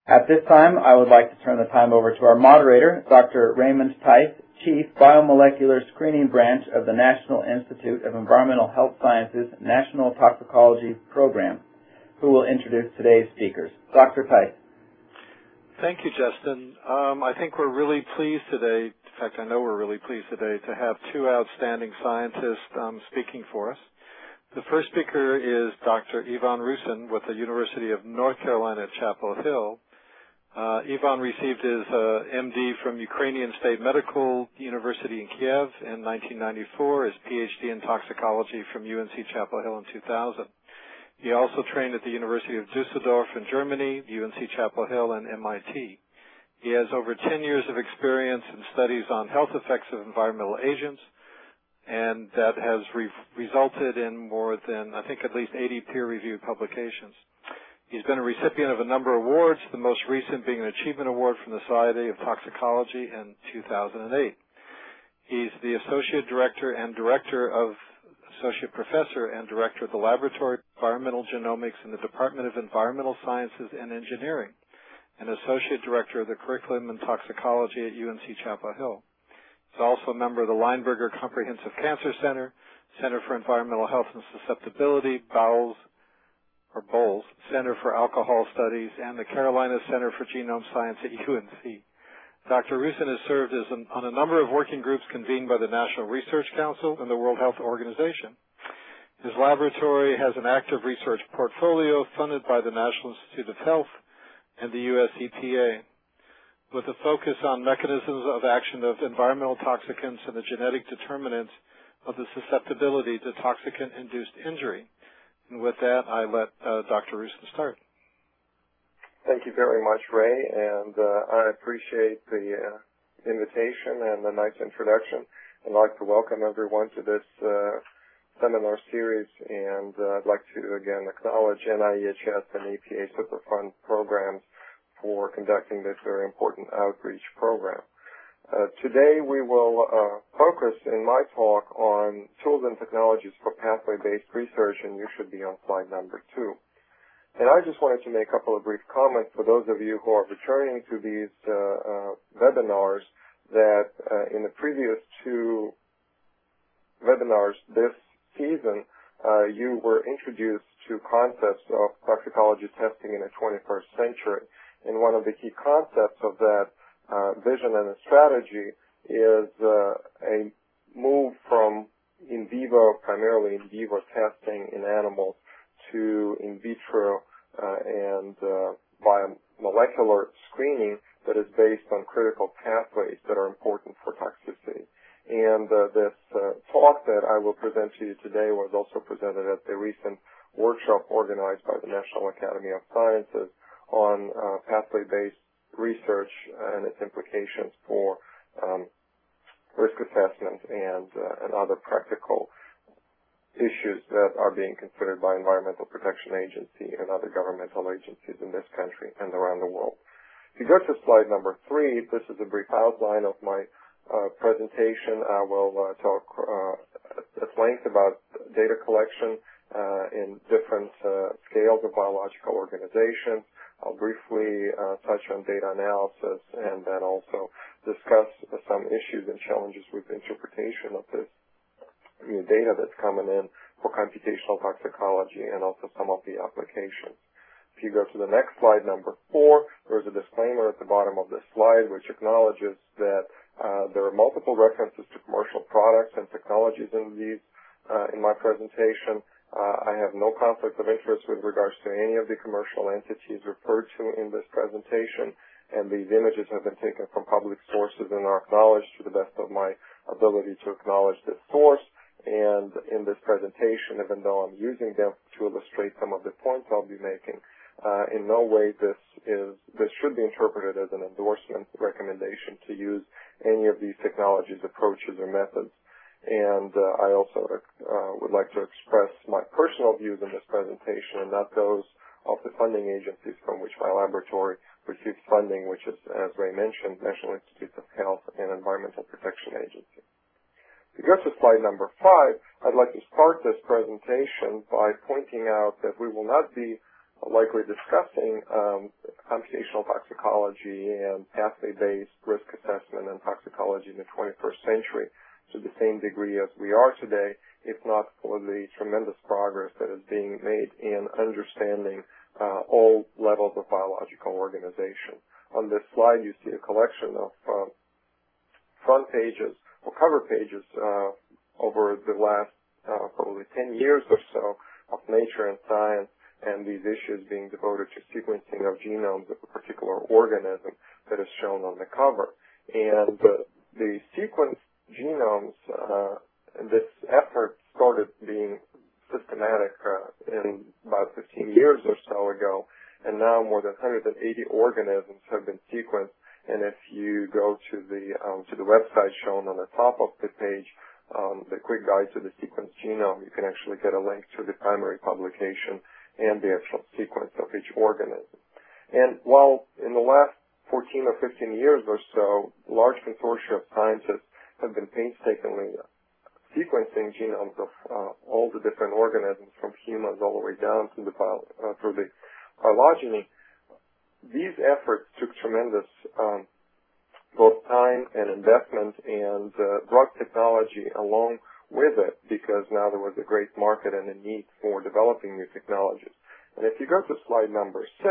At this time, I would like to turn the time over to our moderator, Dr. Raymond Theis, Chief Biomolecular Screening Branch of the National Institute of Environmental Health Sciences National Toxicology Program, who will introduce today's speakers. Dr. Theis. Thank you, Justin. I think we're really pleased today, in fact, I know we're really pleased today to have two outstanding scientists speaking for us. The first speaker is Dr. Ivan Rusin with the University of North Carolina at Chapel Hill. Ivan received his MD from Ukrainian State Medical University in Kiev in 1994, his PhD in toxicology from UNC Chapel Hill in 2000. He also trained at the University of Düsseldorf in Germany, UNC Chapel Hill, and MIT. He has over 10 years of experience in studies on health effects of environmental agents, and that has resulted in more than, I think, at least 80 peer-reviewed publications. He's been a recipient of a number of awards, the most recent being an Achievement Award from the Society of Toxicology in 2008. He's the Associate Director and Associate Professor and Director of the Laboratory of Environmental Genomics in the Department of Environmental Sciences and Engineering, and Associate Director of the Curriculum in Toxicology at UNC Chapel Hill. He's also a member of the Lineberger Comprehensive Cancer Center, Center for Environmental Health and Susceptibility, Bowles Center for Alcohol Studies, and the Carolina Center for Genome Science at UNC. Dr. Rusin has served on a number of working groups convened by the National Research Council and the World Health Organization. His laboratory has an active research portfolio funded by the National Institute of Health and the U.S. EPA, with a focus on mechanisms of action of environmental toxicants and the genetic determinants of the susceptibility to toxicant-induced injury. And with that, I let Dr. Rusin start. Thank you very much, Ray, and I appreciate the invitation and the nice introduction. I'd like to welcome everyone to this seminar series, and I'd like to again acknowledge NIEHS and EPA Superfund programs for conducting this very important outreach program. Today we will focus in my talk on tools and technologies for pathway-based research, and you should be on slide number 2. And I just wanted to make a couple of brief comments for those of you who are returning to these webinars that in the previous 2 webinars this season, you were introduced to concepts of toxicology testing in the 21st century. And one of the key concepts of that vision and a strategy is a move from primarily in vivo testing in animals to in vitro and biomolecular screening that is based on critical pathways that are important for toxicity. And this talk that I will present to you today was also presented at the recent workshop organized by the National Academy of Sciences on pathway-based research and its implications for risk assessment and other practical issues that are being considered by Environmental Protection Agency and other governmental agencies in this country and around the world. If you go to slide number 3, this is a brief outline of my presentation. I will talk at length about data collection in different scales of biological organizations. I'll briefly touch on data analysis and then also discuss some issues and challenges with interpretation of this new data that's coming in for computational toxicology and also some of the applications. If you go to the next slide, number 4, there's a disclaimer at the bottom of this slide which acknowledges that there are multiple references to commercial products and technologies in my presentation. I have no conflict of interest with regards to any of the commercial entities referred to in this presentation, and these images have been taken from public sources and are acknowledged to the best of my ability to acknowledge this source. And in this presentation, even though I'm using them to illustrate some of the points I'll be making, in no way this should be interpreted as an endorsement recommendation to use any of these technologies, approaches, or methods. And I also would like to express my personal views in this presentation and not those of the funding agencies from which my laboratory receives funding, which is, as Ray mentioned, National Institutes of Health and Environmental Protection Agency. If you go to slide number 5, I'd like to start this presentation by pointing out that we will not be likely discussing computational toxicology and pathway-based risk assessment and toxicology in the 21st century to the same degree as we are today, if not for the tremendous progress that is being made in understanding all levels of biological organization. On this slide, you see a collection of front pages or cover pages over the last probably 10 years or so of Nature and Science, and these issues being devoted to sequencing of genomes of a particular organism that is shown on the cover. And the sequenced genomes, this effort started being systematic in about 15 years or so ago, and now more than 180 organisms have been sequenced. And if you go to the website shown on the top of the page, the quick guide to the sequenced genome, you can actually get a link to the primary publication and the actual sequence of each organism. And while in the last 14 or 15 years or so, large consortia of scientists have been painstakingly sequencing genomes of all the different organisms from humans all the way down to through the phylogeny, these efforts took tremendous both time and investment and drug technology along with it, because now there was a great market and a need for developing new technologies. And if you go to slide number 6,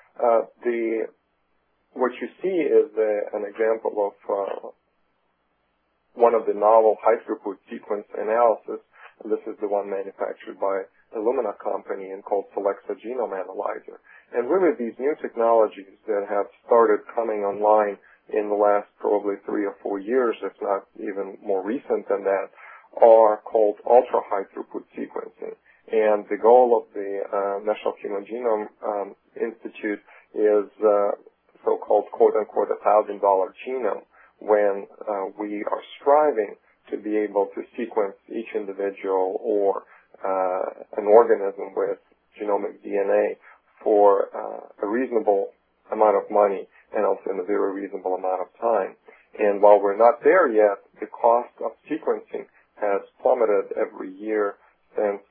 what you see is an example of one of the novel high-throughput sequence analysis, and this is the one manufactured by Illumina company and called Solexa Genome Analyzer. And really these new technologies that have started coming online in the last probably 3 or 4 years, if not even more recent than that, are called ultra-high throughput sequencing. And the goal of the National Human Genome Institute is so-called quote-unquote $1,000 genome, when we are striving to be able to sequence each individual or an organism with genomic DNA for a reasonable amount of money and also in a very reasonable amount of time. And while we're not there yet, the cost of sequencing has plummeted every year since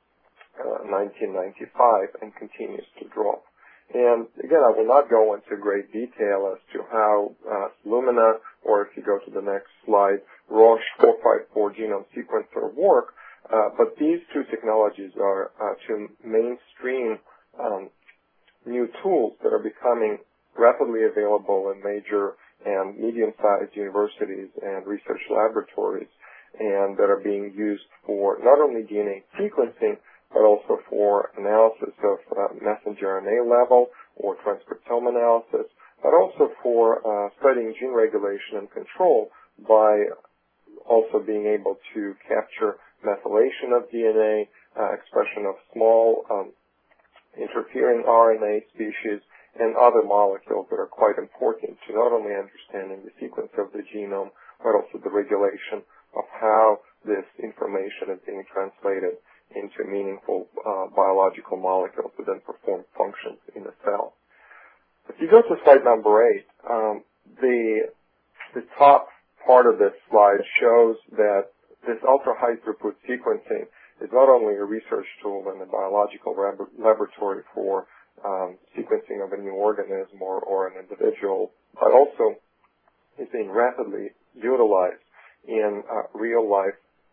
1995 and continues to drop. And again, I will not go into great detail as to how Illumina, or if you go to the next slide, Roche 454 genome sequencer work, but these two technologies are two mainstream new tools that are becoming rapidly available in major and medium-sized universities and research laboratories, and that are being used for not only DNA sequencing, but also for analysis of messenger RNA level or transcriptome analysis, but also for studying gene regulation and control by also being able to capture methylation of DNA, expression of small interfering RNA species, and other molecules that are quite important to not only understanding the sequence of the genome, but also the regulation of how this information is being translated into meaningful biological molecules that then perform functions in the cell. If you go to slide number 8, the top part of this slide shows that this ultra-high throughput sequencing is not only a research tool in the biological laboratory for sequencing of a new organism or an individual, but also is being rapidly utilized in real-life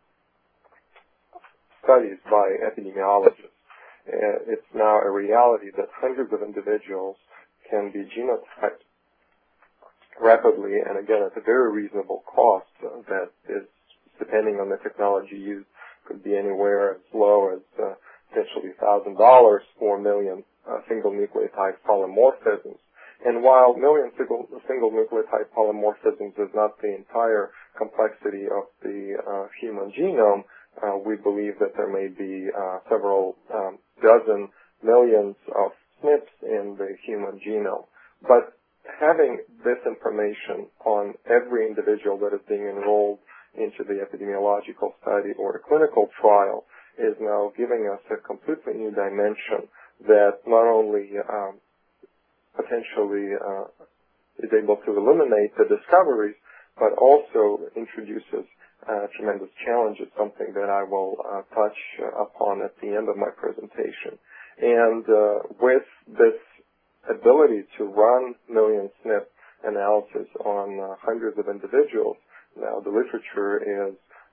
studies by epidemiologists. It's now a reality that hundreds of individuals can be genotyped rapidly and again at a very reasonable cost that is, depending on the technology used, could be anywhere as low as potentially $1,000 for a million single nucleotide polymorphisms. And while million single nucleotide polymorphisms is not the entire complexity of the human genome, we believe that there may be several dozen millions of SNPs in the human genome. But having this information on every individual that is being enrolled into the epidemiological study or a clinical trial is now giving us a completely new dimension that not only potentially is able to eliminate the discoveries, but also introduces tremendous challenges, something that I will touch upon at the end of my presentation. And with this ability to run million SNP analysis on hundreds of individuals, now the literature is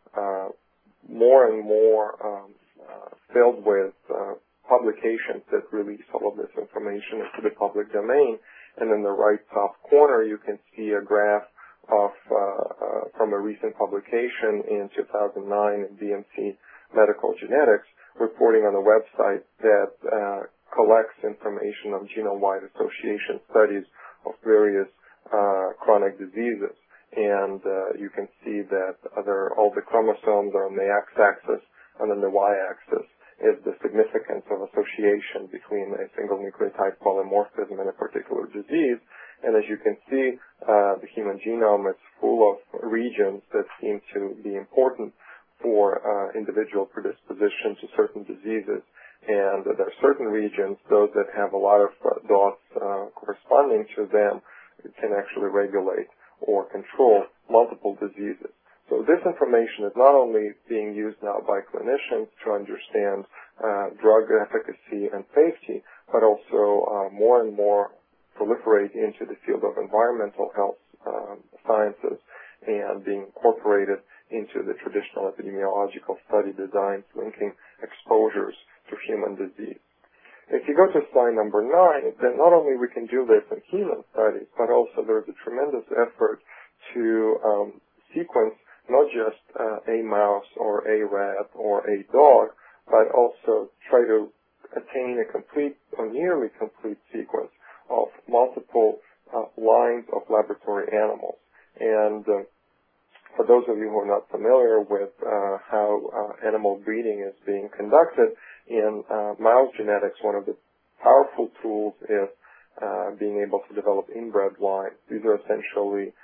more and more filled with publications that release all of this information into the public domain. And in the right top corner, you can see a graph of from a recent publication in 2009 in BMC Medical Genetics, reporting on a website that collects information on genome-wide association studies of various chronic diseases. And you can see that all the chromosomes are on the x-axis, and on the y-axis is the significance of association between a single nucleotide polymorphism and a particular disease. And as you can see, the human genome is full of regions that seem to be important for individual predisposition to certain diseases. And there are certain regions, those that have a lot of dots corresponding to them, can actually regulate or control multiple diseases. So this information is not only being used now by clinicians to understand drug efficacy and safety, but also more and more proliferate into the field of environmental health sciences and being incorporated into the traditional epidemiological study designs linking exposures to human disease. If you go to slide number 9, then not only we can do this in human studies, but also there's a tremendous effort to sequence not just a mouse or a rat or a dog, but also try to attain a complete or nearly complete sequence of multiple lines of laboratory animals. And for those of you who are not familiar with how animal breeding is being conducted, in mouse genetics, one of the powerful tools is being able to develop inbred lines. These are essentially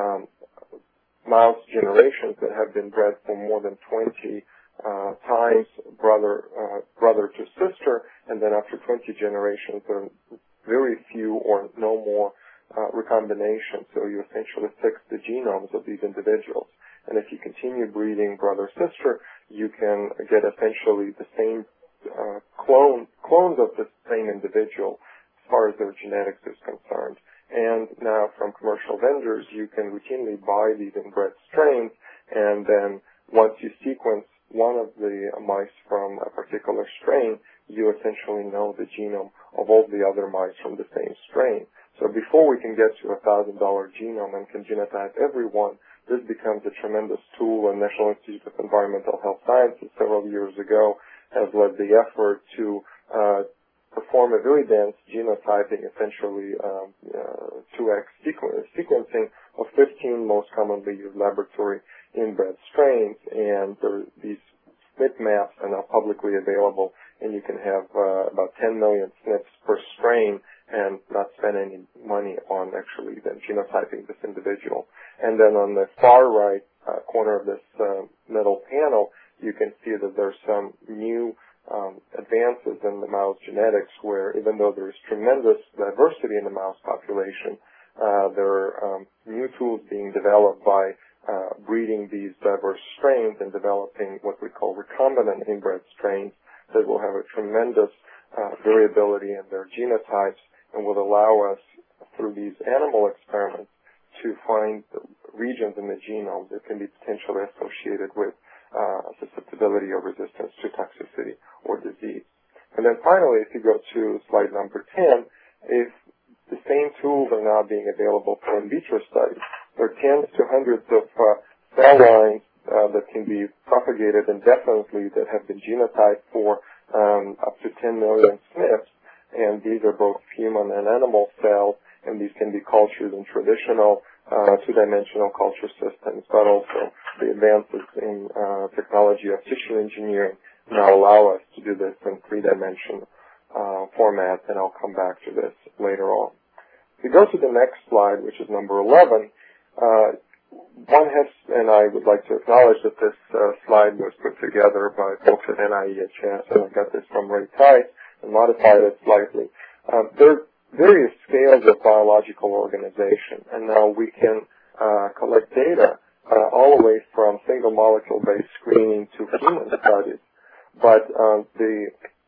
mouse generations that have been bred for more than 20 times brother to sister, and then after 20 generations, there are very few or no more recombinations. So you essentially fix the genomes of these individuals. And if you continue breeding brother-sister, you can get essentially the same clones of the same individual as far as their genetics is concerned. And now from commercial vendors, you can routinely buy these inbred strains, and then once you sequence one of the mice from a particular strain, you essentially know the genome of all the other mice from the same strain. So before we can get to a $1,000 genome and can genotype everyone, this becomes a tremendous tool, and National Institute of Environmental Health Sciences several years ago has led the effort to perform a very dense genotyping, essentially 2x sequencing of 15 most commonly used laboratory inbred strains, and these SNP maps are now publicly available, and you can have about 10 million SNPs per strain and not spend any money on actually then genotyping this individual. And then on the far right corner of this middle panel, you can see that there's some new advances in the mouse genetics where even though there is tremendous diversity in the mouse population, there are new tools being developed by breeding these diverse strains and developing what we call recombinant inbred strains that will have a tremendous variability in their genotypes and will allow us, through these animal experiments, to find regions in the genome that can be potentially associated with susceptibility or resistance to toxicity or disease. And then finally, if you go to slide number 10, if the same tools are now being available for in vitro studies, there are tens to hundreds of cell lines that can be propagated indefinitely that have been genotyped for up to 10 million SNPs, and these are both human and animal cells, and these can be cultured in traditional two-dimensional culture systems, but also the advances in technology of tissue engineering now allow us to do this in three-dimensional format, and I'll come back to this later on. If we go to the next slide, which is number 11, one has, and I would like to acknowledge that this slide was put together by folks at NIEHS, and I got this from Ray Tice and modified it slightly. There are various scales of biological organization, and now we can collect data all the way from single molecule-based screening to human studies. But the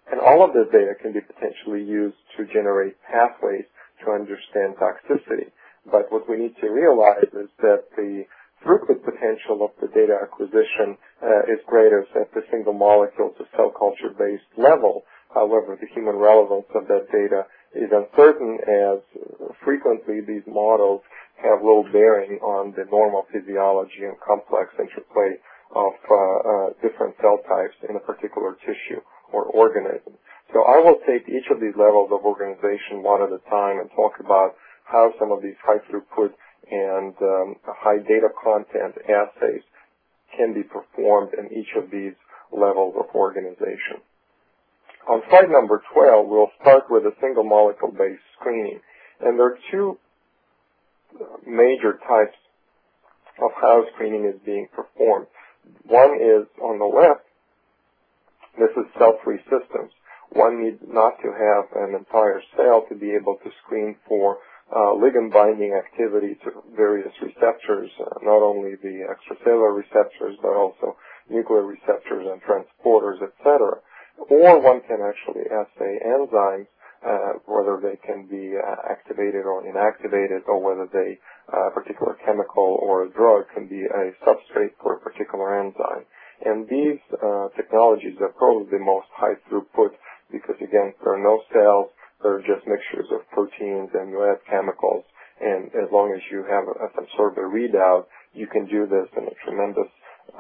And all of this data can be potentially used to generate pathways to understand toxicity. But what we need to realize is that the throughput potential of the data acquisition is greatest at the single molecule to cell culture-based level. However, the human relevance of that data is uncertain, as frequently these models have little bearing on the normal physiology and complex interplay of different cell types in a particular tissue or organism. So I will take each of these levels of organization one at a time and talk about how some of these high throughput and high data content assays can be performed in each of these levels of organization. On slide number 12, we'll start with a single molecule-based screening. And there are two major types of how screening is being performed. One is on the left. This is cell-free systems. One needs not to have an entire cell to be able to screen for ligand binding activity to various receptors, not only the extracellular receptors, but also nuclear receptors and transporters, etc. Or one can actually assay enzymes, whether they can be activated or inactivated, or whether a particular chemical or a drug can be a substrate for a particular enzyme. And these technologies are probably the most high throughput because, again, there are no cells, there are just mixtures of proteins, and you add chemicals, and as long as you have some sort of a readout, you can do this in a tremendous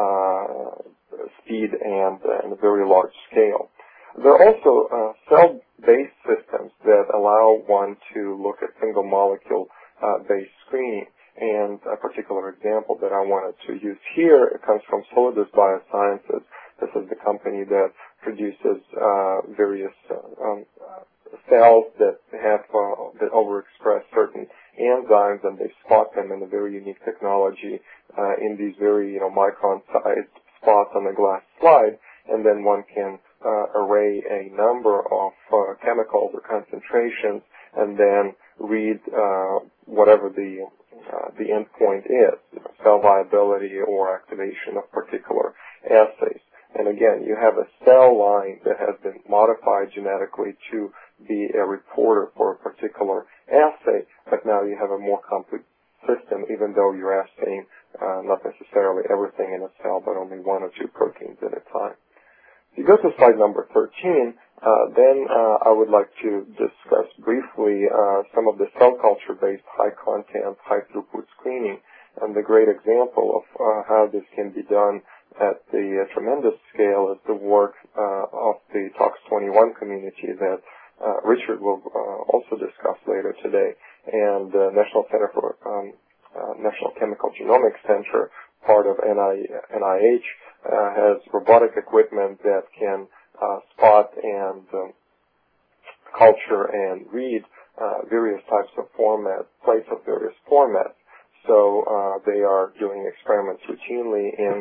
speed and a very large scale. There are also cell-based systems that allow one to look at single molecule-based screening. And a particular example that I wanted to use here, it comes from Solidus Biosciences. This is the company that produces various cells that have that overexpress certain enzymes, and they spot them in a very unique technology in these very micron-sized spots on the glass slide, and then one can array a number of chemicals or concentrations, and then read whatever the endpoint is, cell viability or activation of particular assays. And again, you have a cell line that has been modified genetically to be a reporter for a particular assay, but now you have a more complete system, even though you're assaying not necessarily everything in a cell, but only one or two proteins at a time. If you go to slide number 13, then I would like to discuss briefly some of the cell culture-based high-content, high-throughput screening. And the great example of how this can be done at the tremendous scale is the work of the Tox21 community that Richard will also discuss later today. And the National Center for National Chemical Genomics Center, part of NIH, has robotic equipment that can spot and culture and read various types of plates of various formats. So they are doing experiments routinely in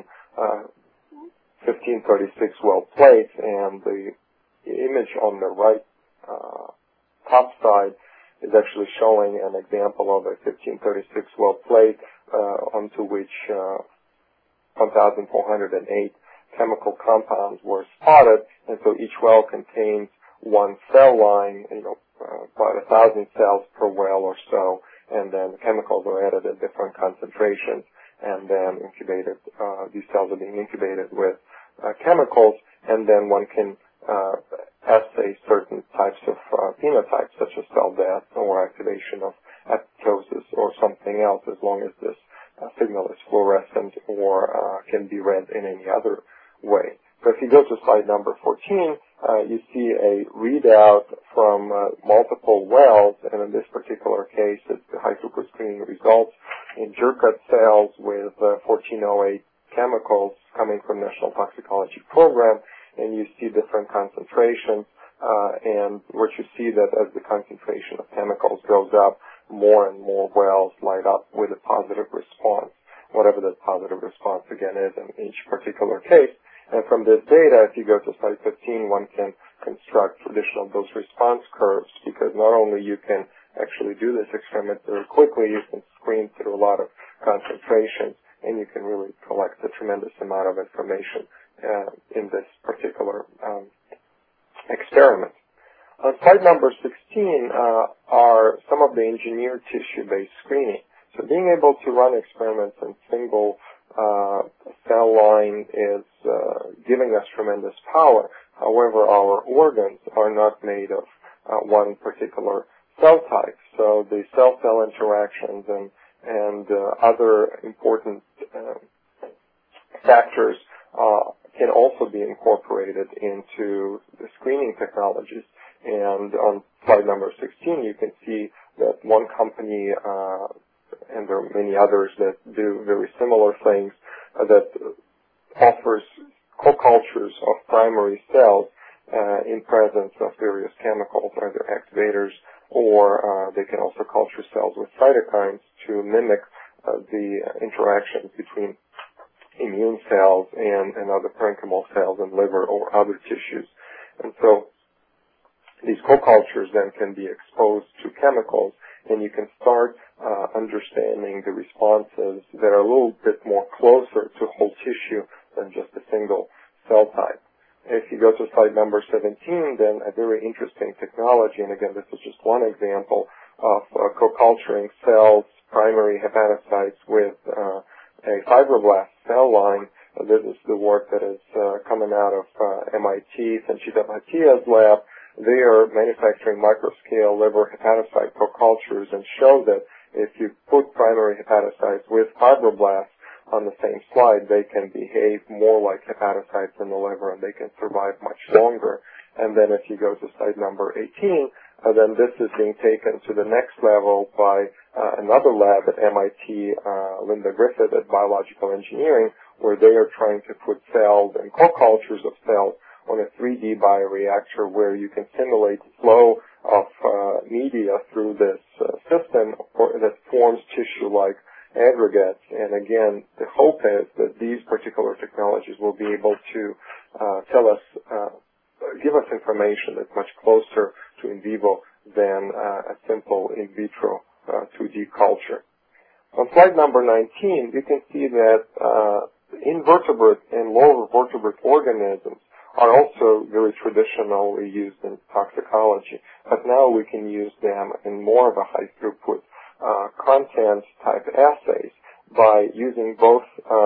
1536 well plates, and the image on the right top side is actually showing an example of a 1536 well plate onto which 1,408 chemical compounds were spotted, and so each well contains one cell line, about 1,000 cells per well or so, and then the chemicals are added at different concentrations, and then incubated. These cells are being incubated with chemicals, and then one can assay certain types of phenotypes, such as cell death or activation of apoptosis or something else, as long as this signal is fluorescent or can be read in any other way. So if you go to slide number 14, you see a readout from multiple wells, and in this particular case, it's the high-throughput screening results in Jurkat cells with 1408 chemicals coming from National Toxicology Program, and you see different concentrations, and what you see that as the concentration of chemicals goes up, more and more wells light up with a positive response, whatever that positive response again is in each particular case. And from this data, if you go to slide 15, one can construct traditional dose response curves, because not only you can actually do this experiment very quickly, you can screen through a lot of concentrations, and you can really collect a tremendous amount of information in this particular experiment. On slide number 16 are some of the engineered tissue-based screening. So being able to run experiments in single cell line is giving us tremendous power. However, our organs are not made of one particular cell type. So the cell-cell interactions and other important factors can also be incorporated into the screening technologies. And on slide number 16, you can see that one company, and there are many others that do very similar things, that offers co-cultures of primary cells in presence of various chemicals, either activators, or they can also culture cells with cytokines to mimic the interactions between immune cells and other parenchymal cells in liver or other tissues. And so these co-cultures then can be exposed to chemicals, and you can start understanding the responses that are a little bit more closer to whole tissue than just a single cell type. If you go to slide number 17, then a very interesting technology, and again, this is just one example of co-culturing cells, primary hepatocytes with a fibroblast cell line. This is the work that is coming out of MIT, Sanchita Bhatia's lab. They are manufacturing microscale liver hepatocyte co-cultures and show that if you put primary hepatocytes with fibroblasts on the same slide, they can behave more like hepatocytes in the liver and they can survive much longer. And then if you go to slide number 18, then this is being taken to the next level by another lab at MIT, Linda Griffith at Biological Engineering, where they are trying to put cells and co-cultures of cells on a 3D bioreactor where you can simulate the flow of media through this system that forms tissue-like aggregates. And again, the hope is that these particular technologies will be able to give us information that's much closer to in vivo than a simple in vitro 2D culture. On slide number 19, you can see that invertebrate and lower vertebrate organisms are also very traditionally used in toxicology, but now we can use them in more of a high throughput content type assays by using both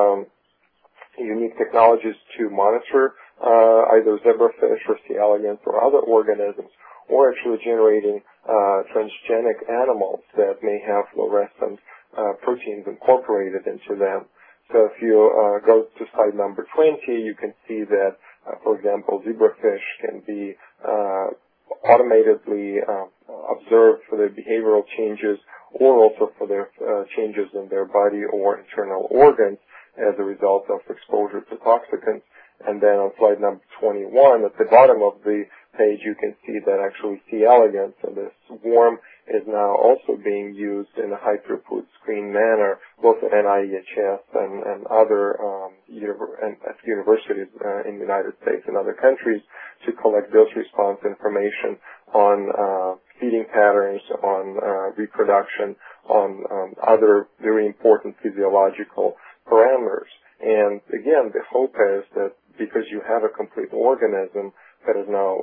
unique technologies to monitor either zebrafish or C. elegans or other organisms, or actually generating transgenic animals that may have fluorescent proteins incorporated into them. So if you go to slide number 20, you can see that, for example, zebrafish can be automatically observed for their behavioral changes or also for their changes in their body or internal organs as a result of exposure to toxicants. And then on slide number 21, at the bottom of the page, you can see that actually C. elegans, and this worm is now also being used in a high-throughput screen manner, both at NIEHS and other universities in the United States and other countries to collect dose response information on feeding patterns, on reproduction, on other very important physiological parameters. And again, the hope is that because you have a complete organism that is now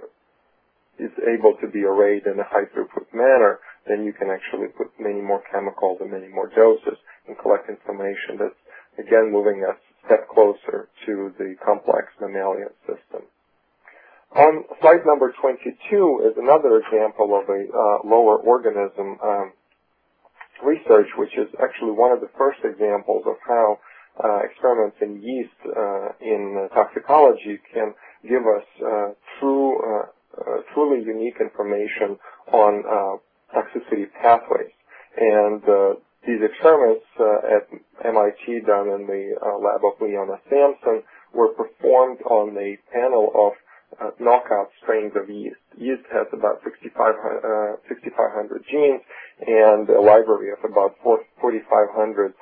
is able to be arrayed in a high throughput manner, then you can actually put many more chemicals and many more doses and collect information that's, again, moving us a step closer to the complex mammalian system. On slide number 22 is another example of a lower organism research, which is actually one of the first examples of how experiments in yeast in toxicology can give us truly unique information on toxicity pathways. And these experiments at MIT done in the lab of Leona Sampson were performed on a panel of knockout strains of yeast. Yeast has about 6,500 genes and a library of about 4,500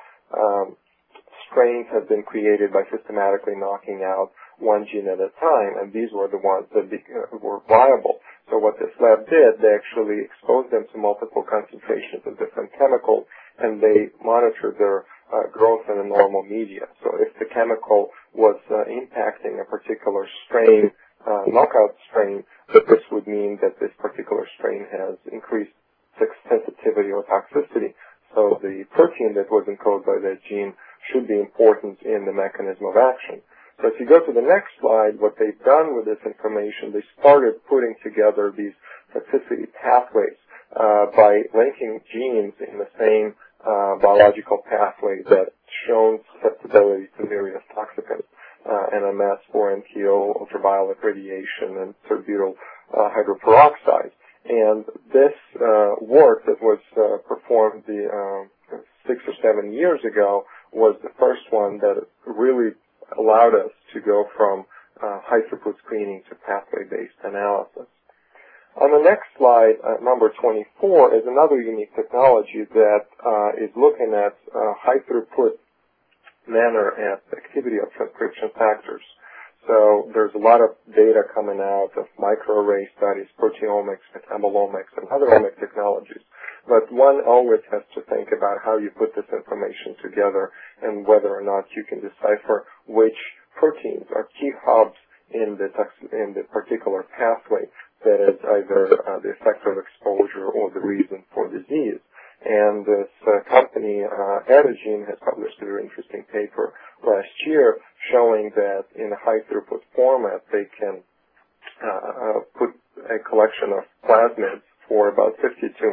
strains have been created by systematically knocking out one gene at a time, and these were the ones that were viable. So what this lab did, they actually exposed them to multiple concentrations of different chemicals, and they monitored their growth in a normal media. So if the chemical was impacting a particular strain knockout strain, that this would mean that this particular strain has increased sensitivity or toxicity. So the protein that was encoded by that gene should be important in the mechanism of action. So if you go to the next slide, what they've done with this information, they started putting together these toxicity pathways by linking genes in the same biological pathway that shown susceptibility to various toxicants, NMS, 4-MTO, ultraviolet radiation, and terbutyl hydroperoxide. And this work that was performed 6 or 7 years ago was the first one that really allowed us to go from high-throughput screening to pathway-based analysis. On the next slide, number 24, is another unique technology that is looking at high-throughput manner at the activity of transcription factors. So there's a lot of data coming out of microarray studies, proteomics, metabolomics, and other omic technologies. But one always has to think about how you put this information together and whether or not you can decipher which proteins are key hubs in the particular pathway that is either the effect of exposure or the reason for disease. And this company, Adagene, has published a very interesting paper last year showing that in a high-throughput format, they can put a collection of plasmids for about 50 to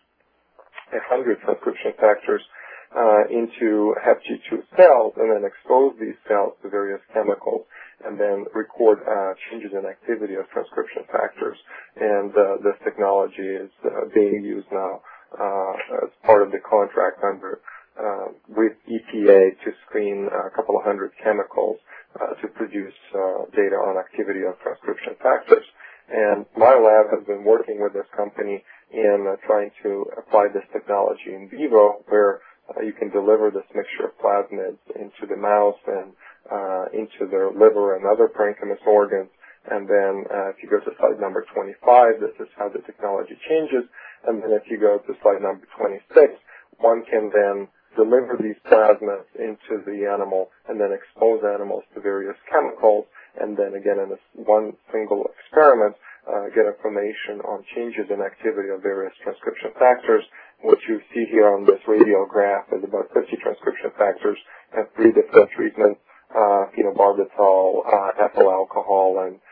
100 transcription factors into HepG2 cells and then expose these cells to various chemicals and then record changes in activity of transcription factors. And this technology is being used now as part of the contract with EPA to screen a couple of hundred chemicals to produce data on activity of transcription factors. And my lab has been working with this company in trying to apply this technology in vivo, where you can deliver this mixture of plasmids into the mouse and into their liver and other parenchymal organs. And then if you go to slide number 25, this is how the technology changes. And then if you go to slide number 26, one can then deliver these plasmids into the animal and then expose animals to various chemicals. And then again, in this one single experiment, get information on changes in activity of various transcription factors. What you see here on this radial graph is about 50 transcription factors and 3 different treatments, phenobarbital, ethyl alcohol, and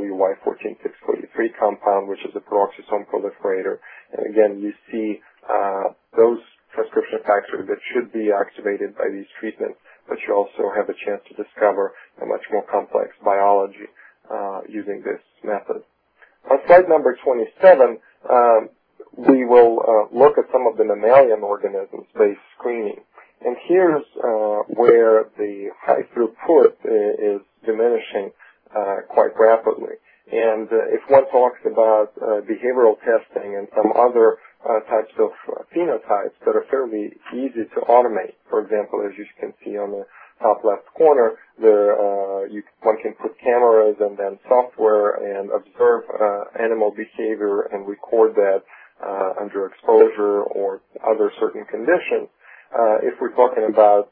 WY14643 compound, which is a peroxisome proliferator. And again, you see those transcription factors that should be activated by these treatments, but you also have a chance to discover a much more complex biology using this method. On slide number 27, we will look at some of the mammalian organisms-based screening. And here's where the high throughput is diminishing quite rapidly. And if one talks about behavioral testing and some other types of phenotypes that are fairly easy to automate, for example, as you can see on the top left corner, one can put cameras and then software and observe animal behavior and record that under exposure or other certain conditions. If we're talking about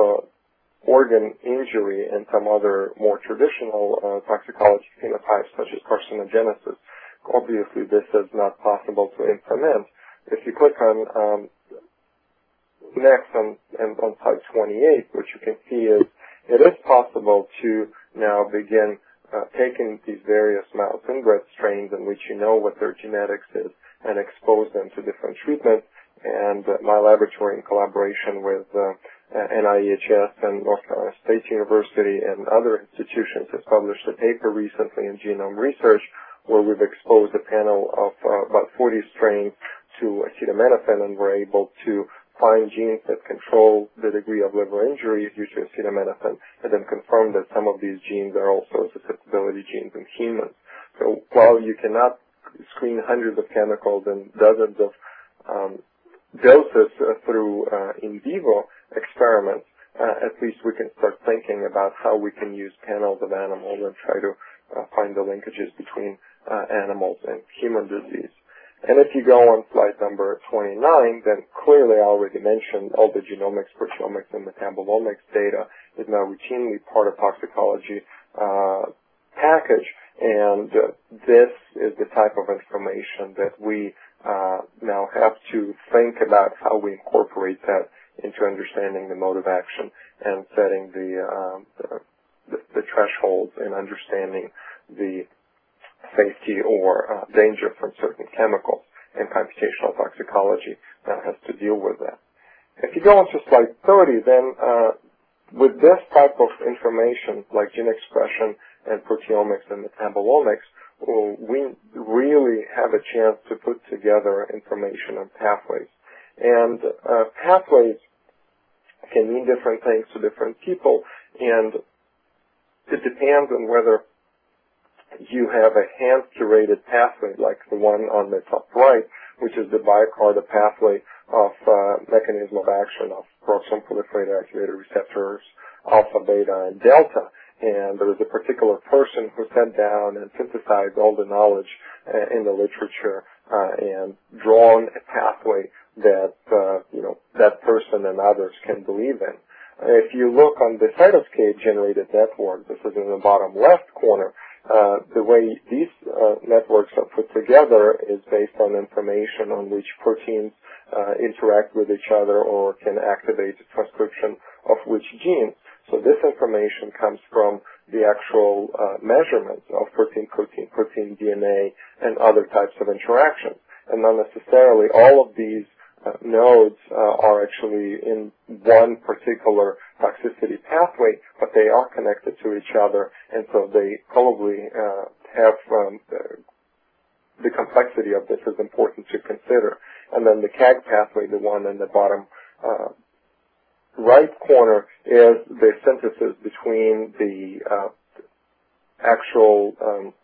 organ injury and some other more traditional toxicology phenotypes such as carcinogenesis, obviously this is not possible to implement. If you click on next on slide 28, what you can see is it is possible to now begin taking these various mouse inbred strains in which you know what their genetics is and expose them to different treatments. And my laboratory, in collaboration with NIEHS and North Carolina State University and other institutions, has published a paper recently in Genome Research where we've exposed a panel of about 40 strains to acetaminophen, and we're able to find genes that control the degree of liver injury due to acetaminophen, and then confirm that some of these genes are also susceptibility genes in humans. So while you cannot screen hundreds of chemicals and dozens of doses through in vivo experiments, at least we can start thinking about how we can use panels of animals and try to find the linkages between animals and human disease. And if you go on slide number 29, then clearly I already mentioned all the genomics, proteomics, and metabolomics data is now routinely part of toxicology package. And this is the type of information that we now have to think about how we incorporate that into understanding the mode of action and setting the thresholds and understanding the safety or danger from certain chemicals. And computational toxicology now has to deal with that. If you go on to slide 30, then with this type of information, like gene expression and proteomics and metabolomics, we really have a chance to put together information on pathways. And pathways can mean different things to different people, and it depends on whether you have a hand-curated pathway like the one on the top right, which is the BioCarta pathway of mechanism of action of peroxisome proliferator activator receptors, alpha, beta, and delta. And there was a particular person who sat down and synthesized all the knowledge in the literature and drawn a pathway that that person and others can believe in. If you look on the cytoscape-generated network, this is in the bottom left corner, the way these networks are put together is based on information on which proteins interact with each other or can activate the transcription of which genes. So this information comes from the actual measurements of protein, DNA, and other types of interactions. And not necessarily all of these nodes are actually in one particular toxicity pathway, but they are connected to each other, and so they probably have the complexity of this is important to consider. And then the CAG pathway, the one in the bottom right corner, is the synthesis between the actual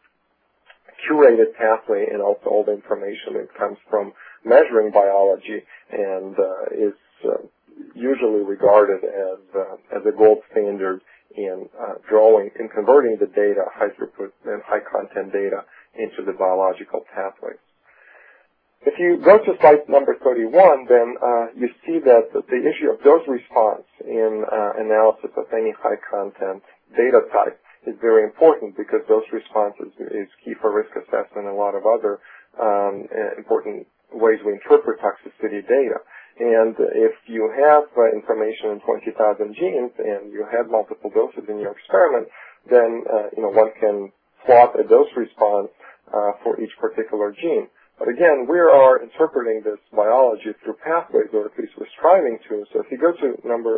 curated pathway and also all the information that comes from measuring biology, and is usually regarded as a gold standard in converting the data, high throughput and high content data, into the biological pathways. If you go to slide number 31, then you see that the issue of dose response in analysis of any high content data type is very important, because dose response is key for risk assessment and a lot of other important ways we interpret toxicity data. And if you have information in 20,000 genes and you have multiple doses in your experiment, then one can plot a dose response for each particular gene. But again, we are interpreting this biology through pathways, or at least we're striving to. So if you go to number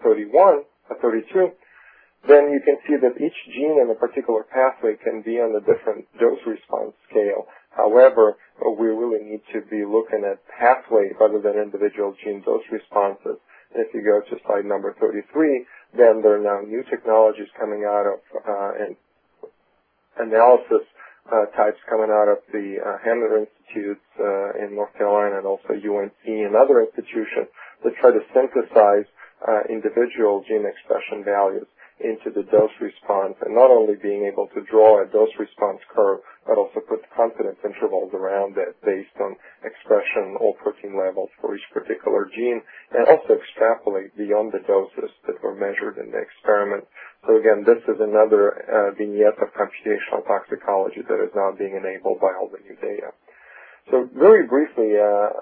32, then you can see that each gene in a particular pathway can be on a different dose response scale. However, we really need to be looking at pathway rather than individual gene dose responses. And if you go to slide number 33, then there are now new technologies coming out of and analysis types coming out of the Hammer Institutes in North Carolina, and also UNC and other institutions that try to synthesize individual gene expression values into the dose response, and not only being able to draw a dose response curve, but also put confidence intervals around it based on expression or protein levels for each particular gene, and also extrapolate beyond the doses that were measured in the experiment. So again, this is another vignette of computational toxicology that is now being enabled by all the new data. So very briefly,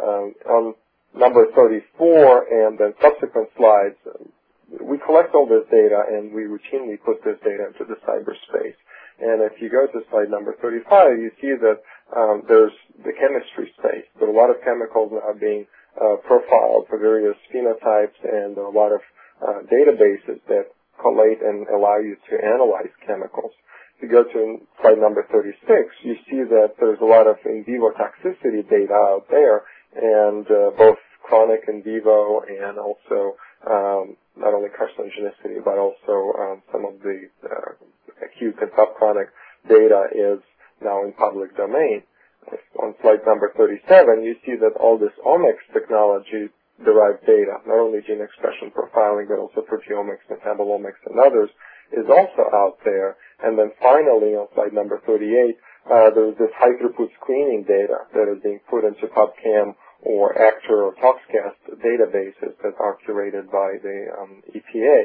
on number 34 and then subsequent slides, we collect all this data and we routinely put this data into the cyberspace. And if you go to slide number 35, you see that there's the chemistry space. There are a lot of chemicals now being profiled for various phenotypes, and there are a lot of databases that collate and allow you to analyze chemicals. If you go to slide number 36, you see that there's a lot of in vivo toxicity data out there, and both chronic in vivo and also not only carcinogenicity, but also some of the acute and subchronic data is now in public domain. On slide number 37, you see that all this omics technology derived data, not only gene expression profiling, but also proteomics, metabolomics, and others, is also out there. And then finally, on slide number 38, there's this high throughput screening data that is being put into PubChem or ACTOR or ToxCast databases that are curated by the EPA.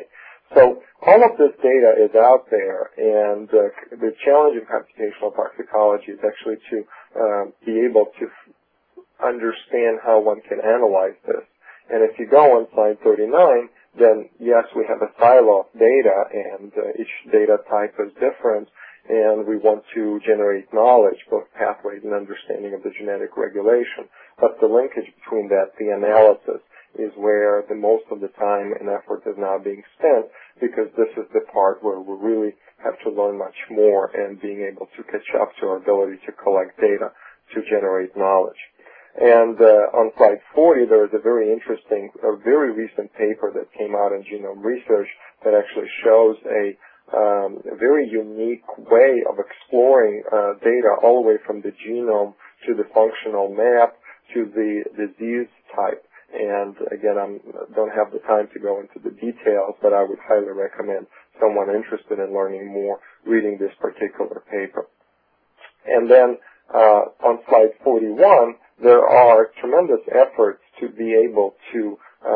So all of this data is out there, and the challenge in computational toxicology is actually to be able to understand how one can analyze this. And if you go on slide 39, then yes, we have a silo of data, and each data type is different, and we want to generate knowledge, both pathways and understanding of the genetic regulation. But the linkage between that, the analysis, is where the most of the time and effort is now being spent, because this is the part where we really have to learn much more and being able to catch up to our ability to collect data to generate knowledge. And on slide 40, there is a very interesting, a very recent paper that came out in Genome Research that actually shows a very unique way of exploring data all the way from the genome to the functional map to the disease type. And again, I don't have the time to go into the details, but I would highly recommend someone interested in learning more reading this particular paper. And then on slide 41, there are tremendous efforts to be able to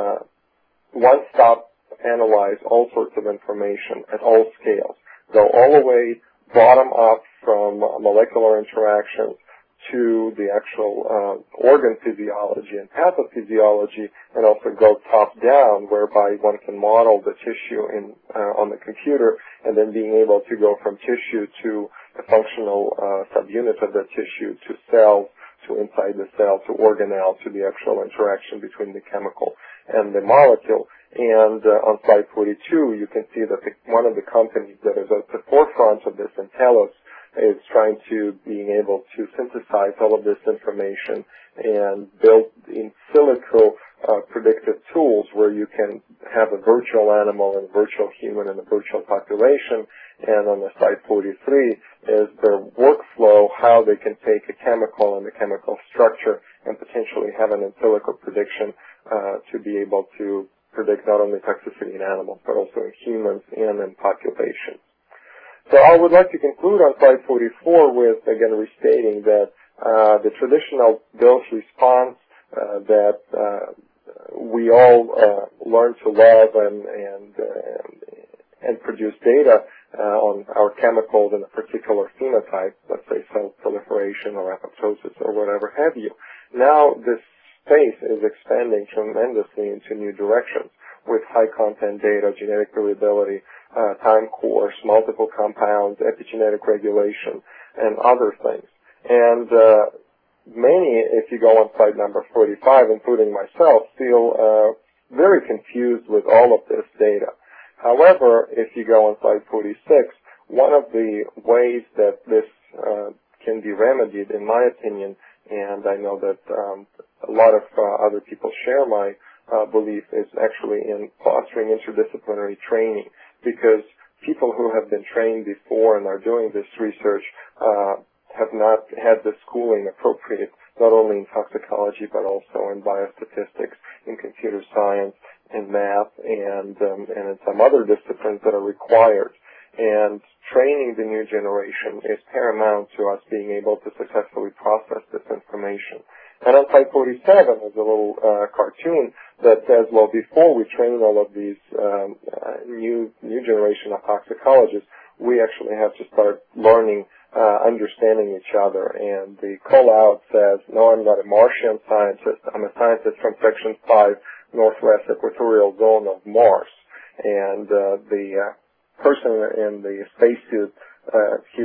one-stop analyze all sorts of information at all scales. Go all the way bottom up from molecular interactions to the actual organ physiology and pathophysiology, and also go top down, whereby one can model the tissue on the computer, and then being able to go from tissue to a functional subunit of the tissue to cells, to inside the cell, to organelle, to the actual interaction between the chemical and the molecule. And on slide 42, you can see that one of the companies that is at the forefront of this, Entellus, is trying to being able to synthesize all of this information and build in silico predictive tools where you can have a virtual animal and a virtual human and a virtual population. And on the slide 43 is their workflow, how they can take a chemical and the chemical structure and potentially have an in silico prediction to be able to predict not only toxicity in animals but also in humans and in populations. So I would like to conclude on slide 44 with, again, restating that the traditional dose response that we all learn to love and produce data on our chemicals in a particular phenotype, let's say cell proliferation or apoptosis or whatever have you. Now this space is expanding tremendously into new directions with high content data, genetic variability, time course, multiple compounds, epigenetic regulation, and other things. And many, if you go on slide number 45, including myself, feel very confused with all of this data. However, if you go on slide 46, one of the ways that this can be remedied, in my opinion, and I know that a lot of other people share my belief, is actually in fostering interdisciplinary training, because people who have been trained before and are doing this research have not had the schooling appropriate, not only in toxicology but also in biostatistics, in computer science, in math, and in some other disciplines that are required. And training the new generation is paramount to us being able to successfully process this information. And on slide 47 is a little cartoon that says, well, before we train all of these new generation of toxicologists, we actually have to start learning, understanding each other. And the call-out says, no, I'm not a Martian scientist. I'm a scientist from Section 5, Northwest Equatorial Zone of Mars. And the person in the spacesuit, his